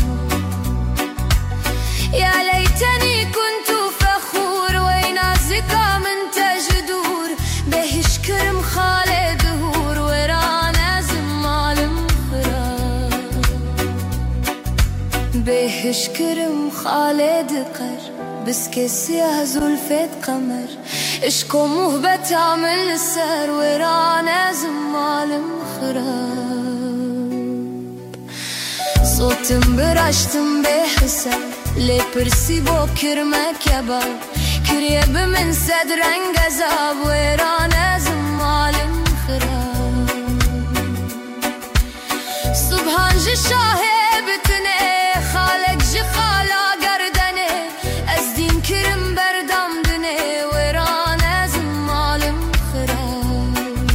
يا ليتني كنت فخور وين عزكا من تجدور بهش كرم خالد هور ورانا زمال مخرب بهش كرم خالد قر بس كسيها زلفت قمر اشكو مهبت عمل السر ورانا زمال مخرب صوتم برشتم بحساب لي برسي بو كرمك يباب كريب من صدرن غزاب ورانا زمال مخرب سبحان جشاهي بتني خالق جخالا قردني ازدين كرم بردم دني ورانا زمال مخرب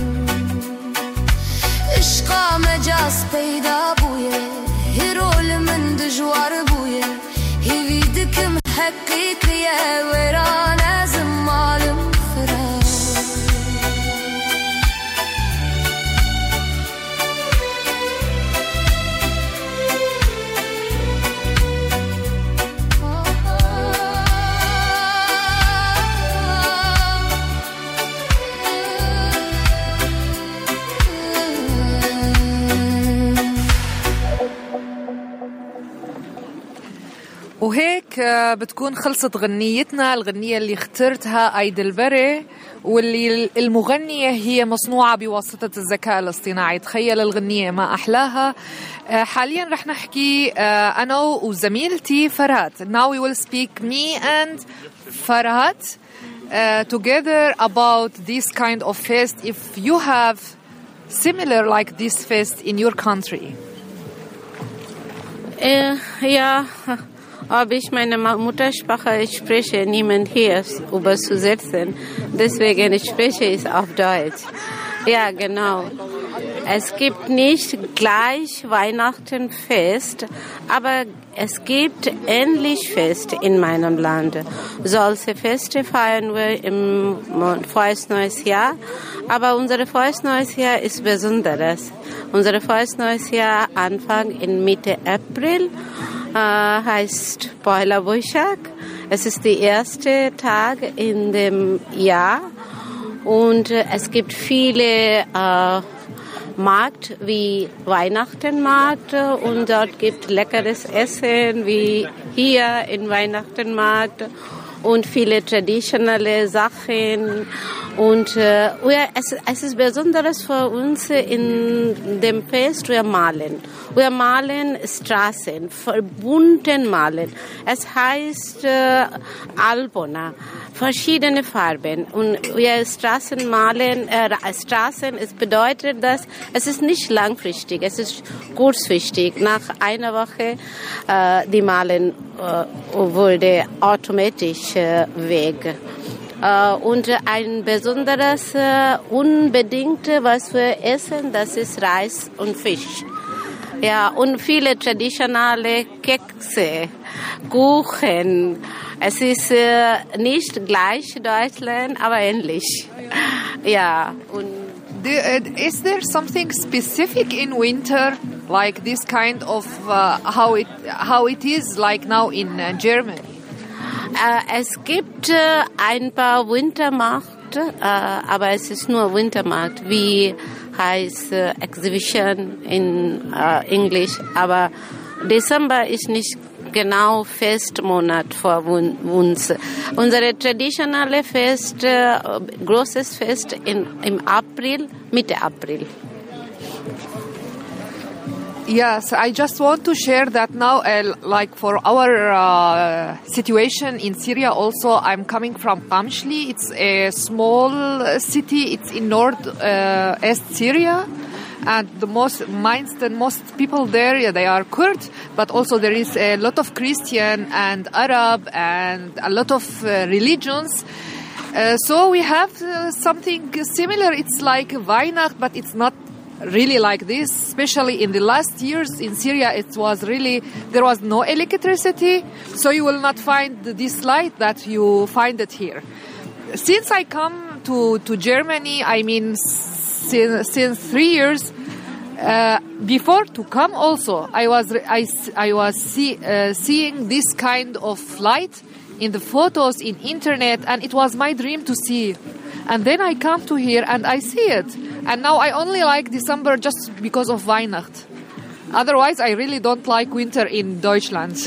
اشقا مجاز بيدا بويا هيرول من دجوار بويا هيفيدكم حقيقية ورانا زمال مخرب وهيك بتكون خلصت غنيتنا. الغنية اللي اخترتها أيد البري واللي المغنية هي مصنوعة بواسطة الذكاء الاصطناعي. تخيل الغنية ما أحلاها. حاليا رح نحكي أنا وزميلتي فرات. Now we will speak me and Farhat together about this kind of fest, if you have similar like this fest in your country. Ja, aber ich meine Muttersprache, ich spreche niemand hier überzusetzen. Deswegen ich spreche ich auf Deutsch. Ja, genau. Es gibt nicht gleich Weihnachtenfest, aber es gibt ähnlich Fest in meinem Land. Solche Feste feiern wir im Frohes Neues Jahr, aber unser Frohes Neues Jahr ist Besonderes. Unser Frohes Neues Jahr Anfang in Mitte April heißt Pohela Boishak. Es ist der erste Tag in dem Jahr und es gibt viele Markt wie Weihnachtenmarkt und dort gibt leckeres Essen wie hier in Weihnachtenmarkt und viele traditionelle Sachen und es ist Besonderes für uns in dem Fest, wir malen Straßen, verbunden malen. Es heißt Albona, verschiedene Farben und wir Straßen malen, Straßen, es bedeutet, dass es ist nicht langfristig, es ist kurzfristig. Nach einer Woche die Malen wurde automatisch weg. Und ein besonderes, unbedingt, was wir essen, das ist Reis und Fisch. Ja, und viele traditionelle Kekse, Kuchen. Es ist nicht gleich Deutschland, aber ähnlich. Ja. Und is there something specific in winter like this kind of how it is like now in Germany? Es gibt ein paar Wintermarkt, aber es ist nur Wintermarkt, wie heißt Exhibition in Englisch. Aber Dezember ist nicht genau Festmonat für uns. Unsere traditionelle Fest, großes Fest im April, Mitte April. Yes, I just want to share that now, like for our situation in Syria also, I'm coming from Qamishli. It's a small city. It's in north-east Syria. And the most people there, they are Kurd, but also there is a lot of Christian and Arab and a lot of religions. So we have something similar. It's like Weihnacht, but it's not really like this. Especially in the last years in Syria, there was no electricity, so you will not find this light that you find it here. Since I come to Germany, I mean, since 3 years, before to come also, I was seeing this kind of light in the photos in internet, and it was my dream to see. And then I come to here and I see it. And now I only like December just because of Weihnacht. Otherwise, I really don't like winter in Deutschland.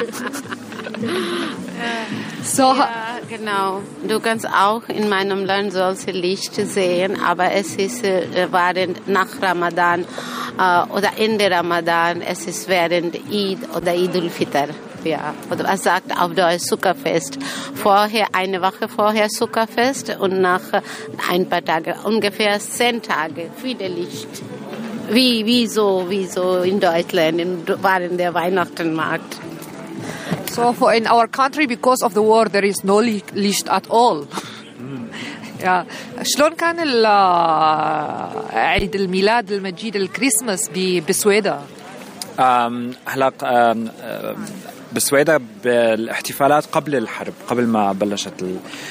So, ja, genau. Du kannst auch in meinem Land solche Lichter sehen, aber es ist während nach Ramadan oder Ende Ramadan, es ist während Eid oder Eid al-Fitr. Ja, oder was sagt auf Deutsch Zuckerfest. Vorher, eine Woche vorher Zuckerfest und nach ein paar Tage, ungefähr 10 Tage, viele Licht. Wie so in Deutschland, während der Weihnachtenmarkt. So in our country, because of the war, there is no licht at all. Yeah. شلون كان عيد الميلاد المجيد الكريسماس بسويدا؟ هلا بسويدا بالاحتفالات قبل الحرب، قبل ما بلشت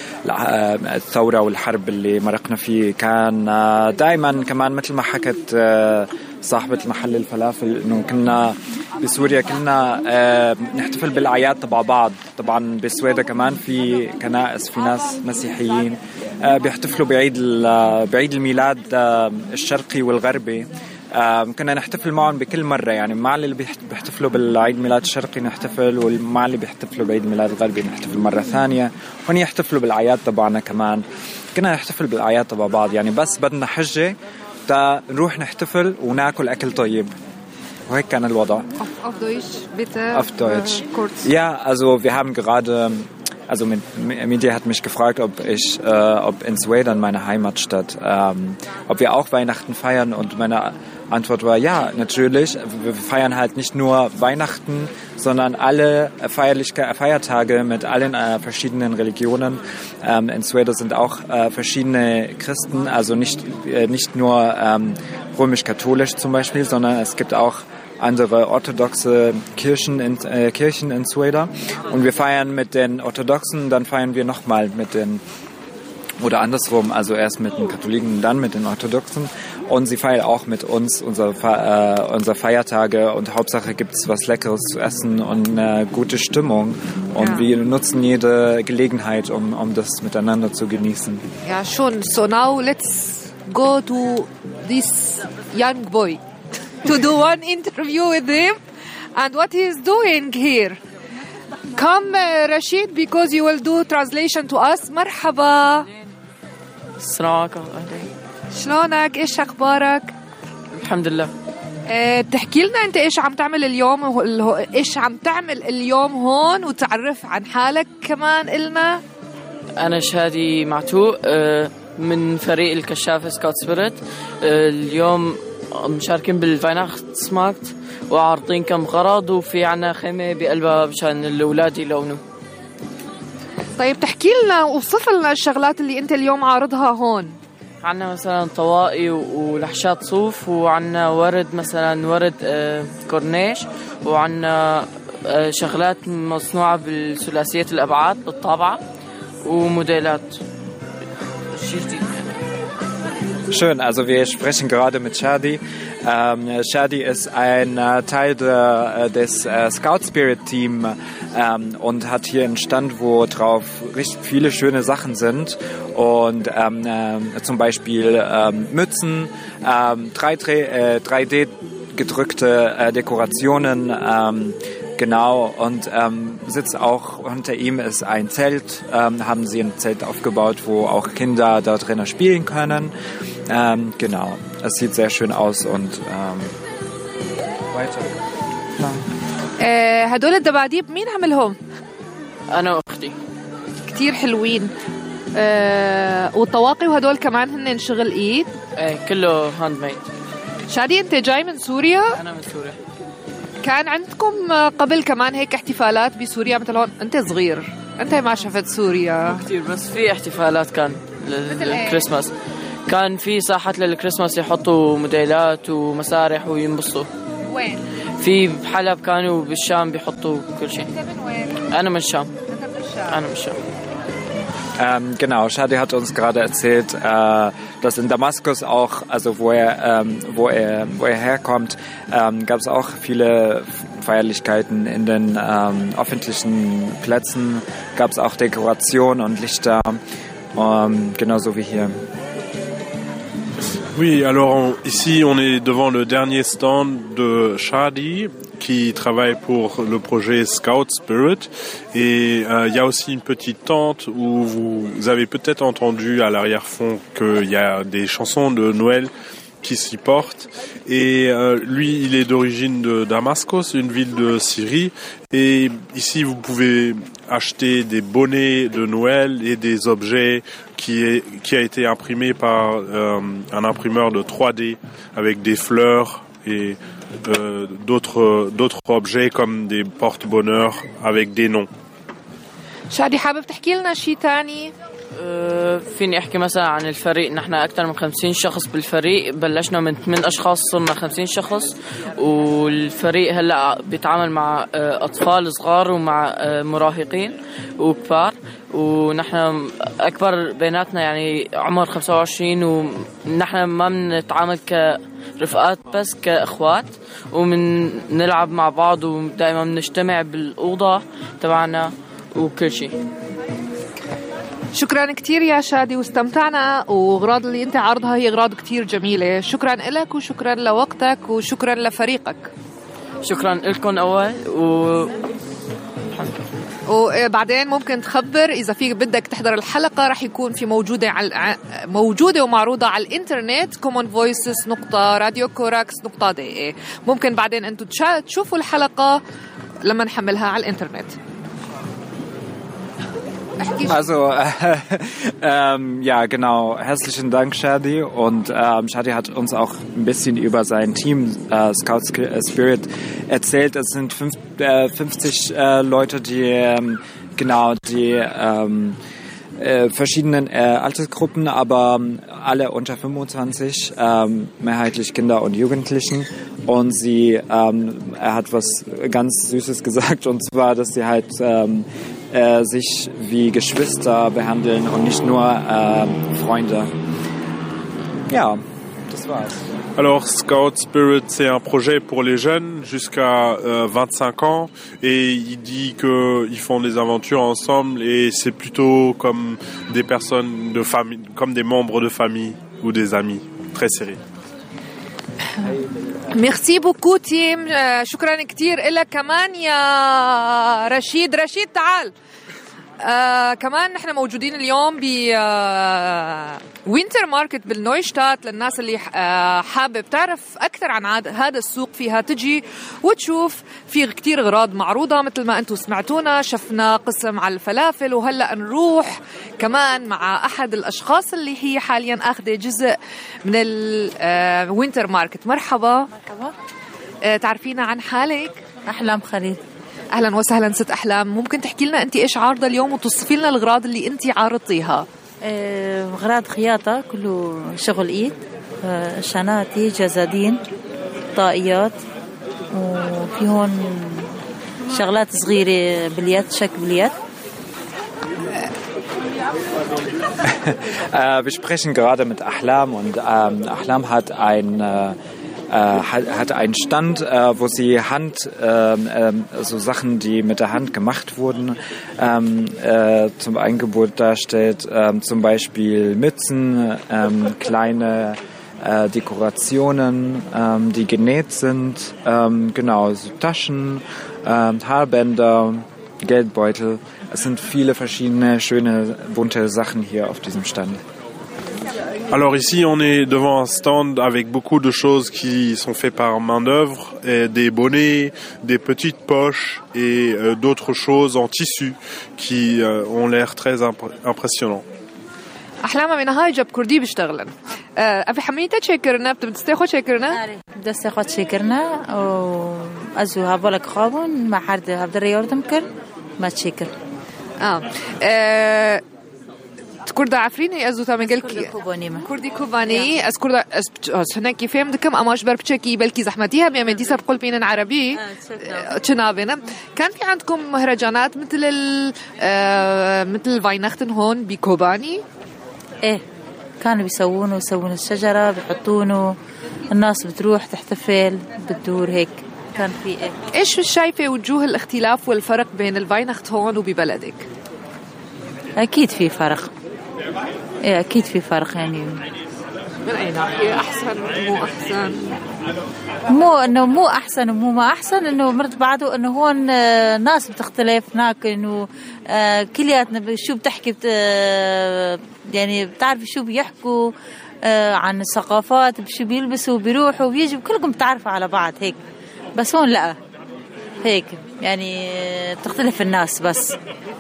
الثورة والحرب اللي مرقنا فيه، كان دائما كمان مثل ما حكت صاحبة المحل الفلافل انه كنا بسوريا كنا نحتفل بالاعياد تبع بعض. طبعا بسويدا كمان في كنائس، في ناس مسيحيين بيحتفلوا بعيد الميلاد الشرقي والغربي. كنا نحتفل معهم بكل مرة، يعني مع اللي بيحتفلوا بالعيد ميلاد الشرقي نحتفل، ومع اللي بيحتفلوا بعيد الميلاد الغربي نحتفل مرة ثانية، هون يحتفلوا بالأعياد تبعنا كمان. كنا نحتفل بالأعياد تبع بعض، يعني بس بدنا حجة نروح نحتفل وناكل أكل طيب، وهيك كان الوضع. Auf Deutsch, bitte. Auf Deutsch. Kurz. Ja, also wir haben gerade, also Media hat mich gefragt, ob in Sweden, meine Heimatstadt, ob wir auch Weihnachten feiern, und meine Antwort war ja, natürlich. Wir feiern halt nicht nur Weihnachten, sondern alle Feiertage mit allen verschiedenen Religionen. In Sweden sind auch verschiedene Christen, also nicht nur römisch-katholisch zum Beispiel, sondern es gibt auch andere orthodoxe Kirchen in Sweden. Und wir feiern mit den Orthodoxen, dann feiern wir nochmal mit den, oder andersrum, also erst mit den Katholiken, dann mit den Orthodoxen. Und sie feiern auch mit uns unsere Feiertage, und Hauptsache gibt es was Leckeres zu essen und eine gute Stimmung. Und wir nutzen jede Gelegenheit, um das miteinander zu genießen. Ja, schon. So now let's go to this young boy to do one interview with him and what he is doing here. Come, Rashid, because you will do translation to us. مرحبا. السلام عليكم. شلونك؟ ايش اخبارك؟ الحمد لله. بتحكي لنا انت ايش عم تعمل اليوم هون، وتعرف عن حالك كمان إلنا. انا شادي معتوق من فريق الكشاف سكوت سبيريت. اليوم مشاركين بالفايناختسماركت وعارضين كم غرض، وفي عنا خيمة بقلبها مشان الأولاد يلونوا. طيب تحكي لنا وصف لنا الشغلات اللي أنت اليوم عارضها هون. عنا مثلا طواقي ولحشات صوف، وعنا ورد مثلا ورد كورنيش، وعنا شغلات مصنوعة بالثلاثية الأبعاد بالطابعة وموديلات. Schön, also wir sprechen gerade mit Shadi. Shadi ist ein Teil des Scout Spirit Team und hat hier einen Stand, wo drauf richtig viele schöne Sachen sind und zum Beispiel Mützen, 3D gedrückte Dekorationen, genau, und sitzt auch unter ihm ist ein Zelt, haben sie ein Zelt aufgebaut, wo auch Kinder da drinnen spielen können. Genau, es sieht sehr schön aus und weiter. هدول الدباديب مين عملهم؟ أنا وأختي. كتير حلوين. والطواقي وهدول كمان هن شغل إيد؟ كله هاند ميد. شادي أنت جاي من سوريا؟ أنا من سوريا. كان عندكم قبل كمان هيك احتفالات بسوريا مثل هون؟ أنت صغير، أنت ما شفت سوريا كتير، بس في احتفالات كان للكريسماس. كان في ساحات للكريسماس يحطوا موديلات ومسارح وينبسطوا. وين؟ في بحلب كانوا بالشام بيحطوا كل شيء. أنت من وين؟ أنا من الشام. أنت من الشام. أنا من الشام. Genau, Shadi hat uns gerade erzählt, dass in Damaskus auch, also wo er herkommt, gab es auch viele Feierlichkeiten in den öffentlichen Plätzen, gab es auch Dekorationen und Lichter, genauso wie hier. Oui, alors ici on est devant le dernier stand de Shadi qui travaille pour le projet Scout Spirit et il y a aussi une petite tente où vous avez peut-être entendu à l'arrière-fond qu'il y a des chansons de Noël qui s'y portent et lui il est d'origine de Damascus, une ville de Syrie et ici vous pouvez acheter des bonnets de Noël et des objets qui a été imprimé par un imprimeur de 3D avec des fleurs et d'autres objets comme des porte-bonheur avec des noms. شادي حابب تحكي لنا شيء تاني؟ فيني احكي مثلا عن الفريق. نحن اكثر من 50 شخص بالفريق، بلشنا من 8 اشخاص صرنا 50 شخص، والفريق هلا بيتعامل مع اطفال صغار ومع مراهقين وكبار، ونحن اكبر بيناتنا يعني عمر 25، ونحن ما بنتعامل كرفقات بس كاخوات، ومنلعب مع بعض ودائما بنجتمع بالاوضه تبعنا وكل شيء. شكرا كتير يا شادي، واستمتعنا، وغراض اللي انت عارضها هي غراض كتير جميلة. شكرا لك وشكرا لوقتك وشكرا لفريقك. شكرا لكم أول وبعدين ممكن تخبر إذا في بدك تحضر الحلقة، رح يكون في موجودة ومعروضة على الإنترنت commonvoices.radiocorax.de. ممكن بعدين أنتم تشوفوا الحلقة لما نحملها على الإنترنت. Also, ja, genau. Herzlichen Dank, Shadi. Und Shadi hat uns auch ein bisschen über sein Team Scout Spirit erzählt. Es sind 50 Leute, die verschiedenen Altersgruppen, aber alle unter 25, mehrheitlich Kinder und Jugendlichen. Und er hat was ganz Süßes gesagt, und zwar, dass sie halt sich wie Geschwister behandeln und nicht nur Freunde. Ja, das war's. Alors Scout Spirit, c'est un projet pour les jeunes jusqu'à 25 ans et il dit qu'ils font des aventures ensemble et c'est plutôt comme des personnes de famille, comme des membres de famille ou des amis, très sérieux. ميرسي بوكو تيم، شكرا كتير لك كمان يا رشيد. تعال. كمان نحن موجودين اليوم ب وينتر ماركت بالنويشتات، للناس اللي حابب تعرف أكثر عن هذا السوق فيها تجي وتشوف. في كتير أغراض معروضة مثل ما أنتم سمعتونا، شفنا قسم على الفلافل، وهلأ نروح كمان مع أحد الأشخاص اللي هي حاليا أخذ جزء من الوينتر ماركت. مرحبا. تعرفينا عن حالك؟ أحلام خليل. أهلا وسهلا ست أحلام. ممكن تحكي لنا أنت إيش عارضة اليوم وتصفي لنا الأغراض اللي أنت عارضتيها؟ أغراض خياطة، كله شغل إيد، شناتي، جزادين، طاقيات، وفي هون شغلات صغيرة باليد، شك باليد. Wir sprechen gerade mit Ahlam und Ahlam hat hatte einen Stand, wo sie so Sachen, die mit der Hand gemacht wurden, zum Angebot darstellt. Zum Beispiel Mützen, kleine Dekorationen, die genäht sind, genau, so Taschen, Haarbänder, Geldbeutel. Es sind viele verschiedene schöne, bunte Sachen hier auf diesem Stand. Alors ici, on est devant un stand avec beaucoup de choses qui sont faites par main-d'œuvre, des bonnets, des petites poches et d'autres choses en tissu qui ont l'air très impressionnants. أحلام من هاي جاب كردي بيشتغلن. أبي حميدة تشكرنا بتستيخو تشكرنا. بتستيخو تشكرنا وأزو هابولك خابون ما حد هبدر يوردم كر ما تشكر. كرد عفريني أزو تامن قلك كردي كوباني أز كرد هناك فهم دكم أماش بربشكي بلكي زحمتيها بيمن دي سبقول بينن عربي تنابنا كان في عندكم مهرجانات مثل فاينختن هون بكوباني؟ إيه كانوا يسوون الشجرة بيحطونه الناس بتروح تحتفل بتدور هيك كان في إيه. إيش شايفة وجوه الاختلاف والفرق بين الفاينخت هون وببلدك؟ أكيد في فرق. إيه أكيد في فرق يعني. من أي ناحية أحسن مو أحسن؟ مو أحسن ومو ما أحسن إنه مرت بعده إنه هون ناس بتختلف هناك إنه كلياتنا شو بتحكي يعني بتعرفي شو بيحكوا عن الثقافات شو بيلبسوا بيروحوا بيجوا كلكم بتعرفوا على بعض هيك بس هون لا هيك يعني بتختلف الناس بس.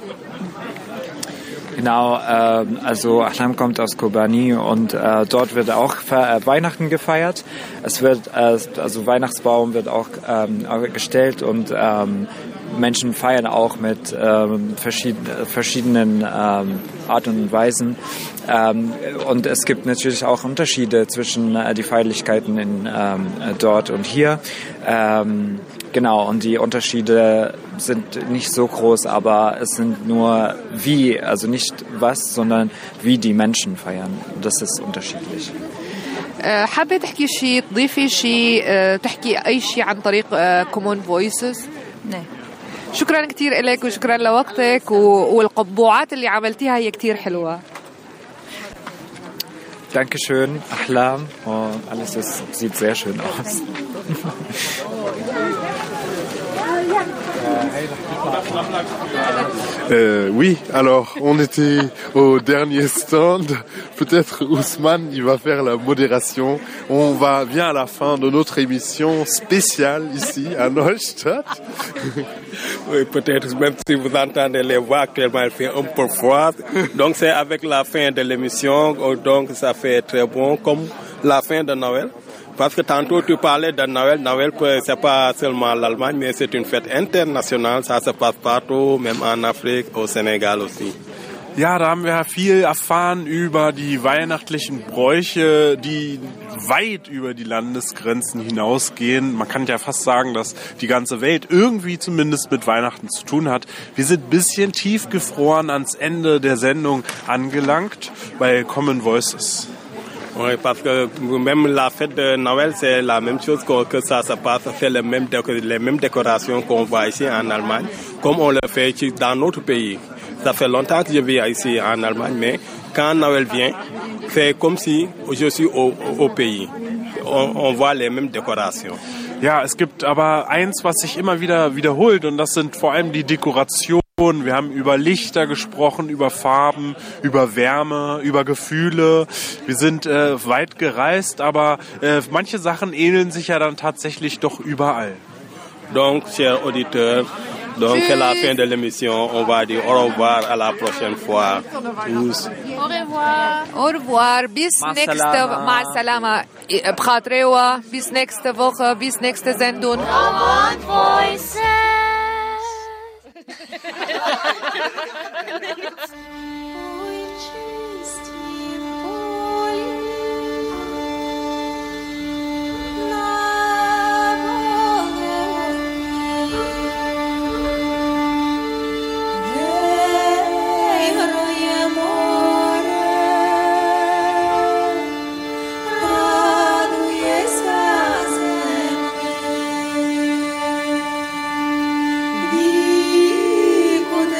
Genau, also Ahlam kommt aus Kobani und dort wird auch Weihnachten gefeiert. Es wird, also Weihnachtsbaum wird auch gestellt und Menschen feiern auch mit verschiedenen Art und Weisen. Und es gibt natürlich auch Unterschiede zwischen die Feierlichkeiten in dort und hier. Genau, und die Unterschiede sind nicht so groß, aber es sind nur wie, also nicht was, sondern wie die Menschen feiern. Das ist unterschiedlich. حابة تحكي شيء تضيفي شيء تحكي أي شيء عن طريق Common Voices؟ نعم. شكرا كتير لك وشكرا لوقتك والقبوعات اللي عملتيها هي كتير حلوة. Dankeschön, Ahlam. Oh, alles sieht sehr schön aus. Oui, alors on était au dernier stand. Peut-être Ousmane, il va faire la modération. On vient à la fin de notre émission spéciale ici à Neustadt. Oui, peut-être même si vous entendez les voix actuellement, elle fait un peu froid. Donc c'est avec la fin de l'émission, donc ça fait très bon comme la fin de Noël. Parce que tantôt tu parlais de Noël. Noël, c'est pas seulement l'Allemagne, mais c'est une fête internationale. Ça se passe partout, même en Afrique, au Sénégal aussi. Ja, da haben wir viel erfahren über die weihnachtlichen Bräuche, die weit über die Landesgrenzen hinausgehen. Man kann ja fast sagen, dass die ganze Welt irgendwie zumindest mit Weihnachten zu tun hat. Wir sind ein bisschen tiefgefroren ans Ende der Sendung angelangt bei Common Voices. Oui, parce que même la fête de Noël, c'est la même chose que ça se passe. C'est les mêmes décorations qu'on voit ici en Allemagne, comme on le fait dans notre pays. Ça fait longtemps que je vis ici en Allemagne, mais quand Noël vient, c'est comme si je suis au pays. On voit les mêmes décorations. Ja, es gibt aber eins, was sich immer wieder wiederholt, und das sind vor allem die Dekorationen. Wir haben über Lichter gesprochen, über Farben, über Wärme, über Gefühle. Wir sind weit gereist, aber manche Sachen ähneln sich ja dann tatsächlich doch überall. Donc, chers auditeurs, donc c'est la fin de l'émission. On va dire au revoir à la prochaine fois. Tous. Au revoir. Au revoir. Bis nächste Woche. مع السلامة. بخاطروا. Bis nächste Woche. Bis nächste Sendung. Common Voices.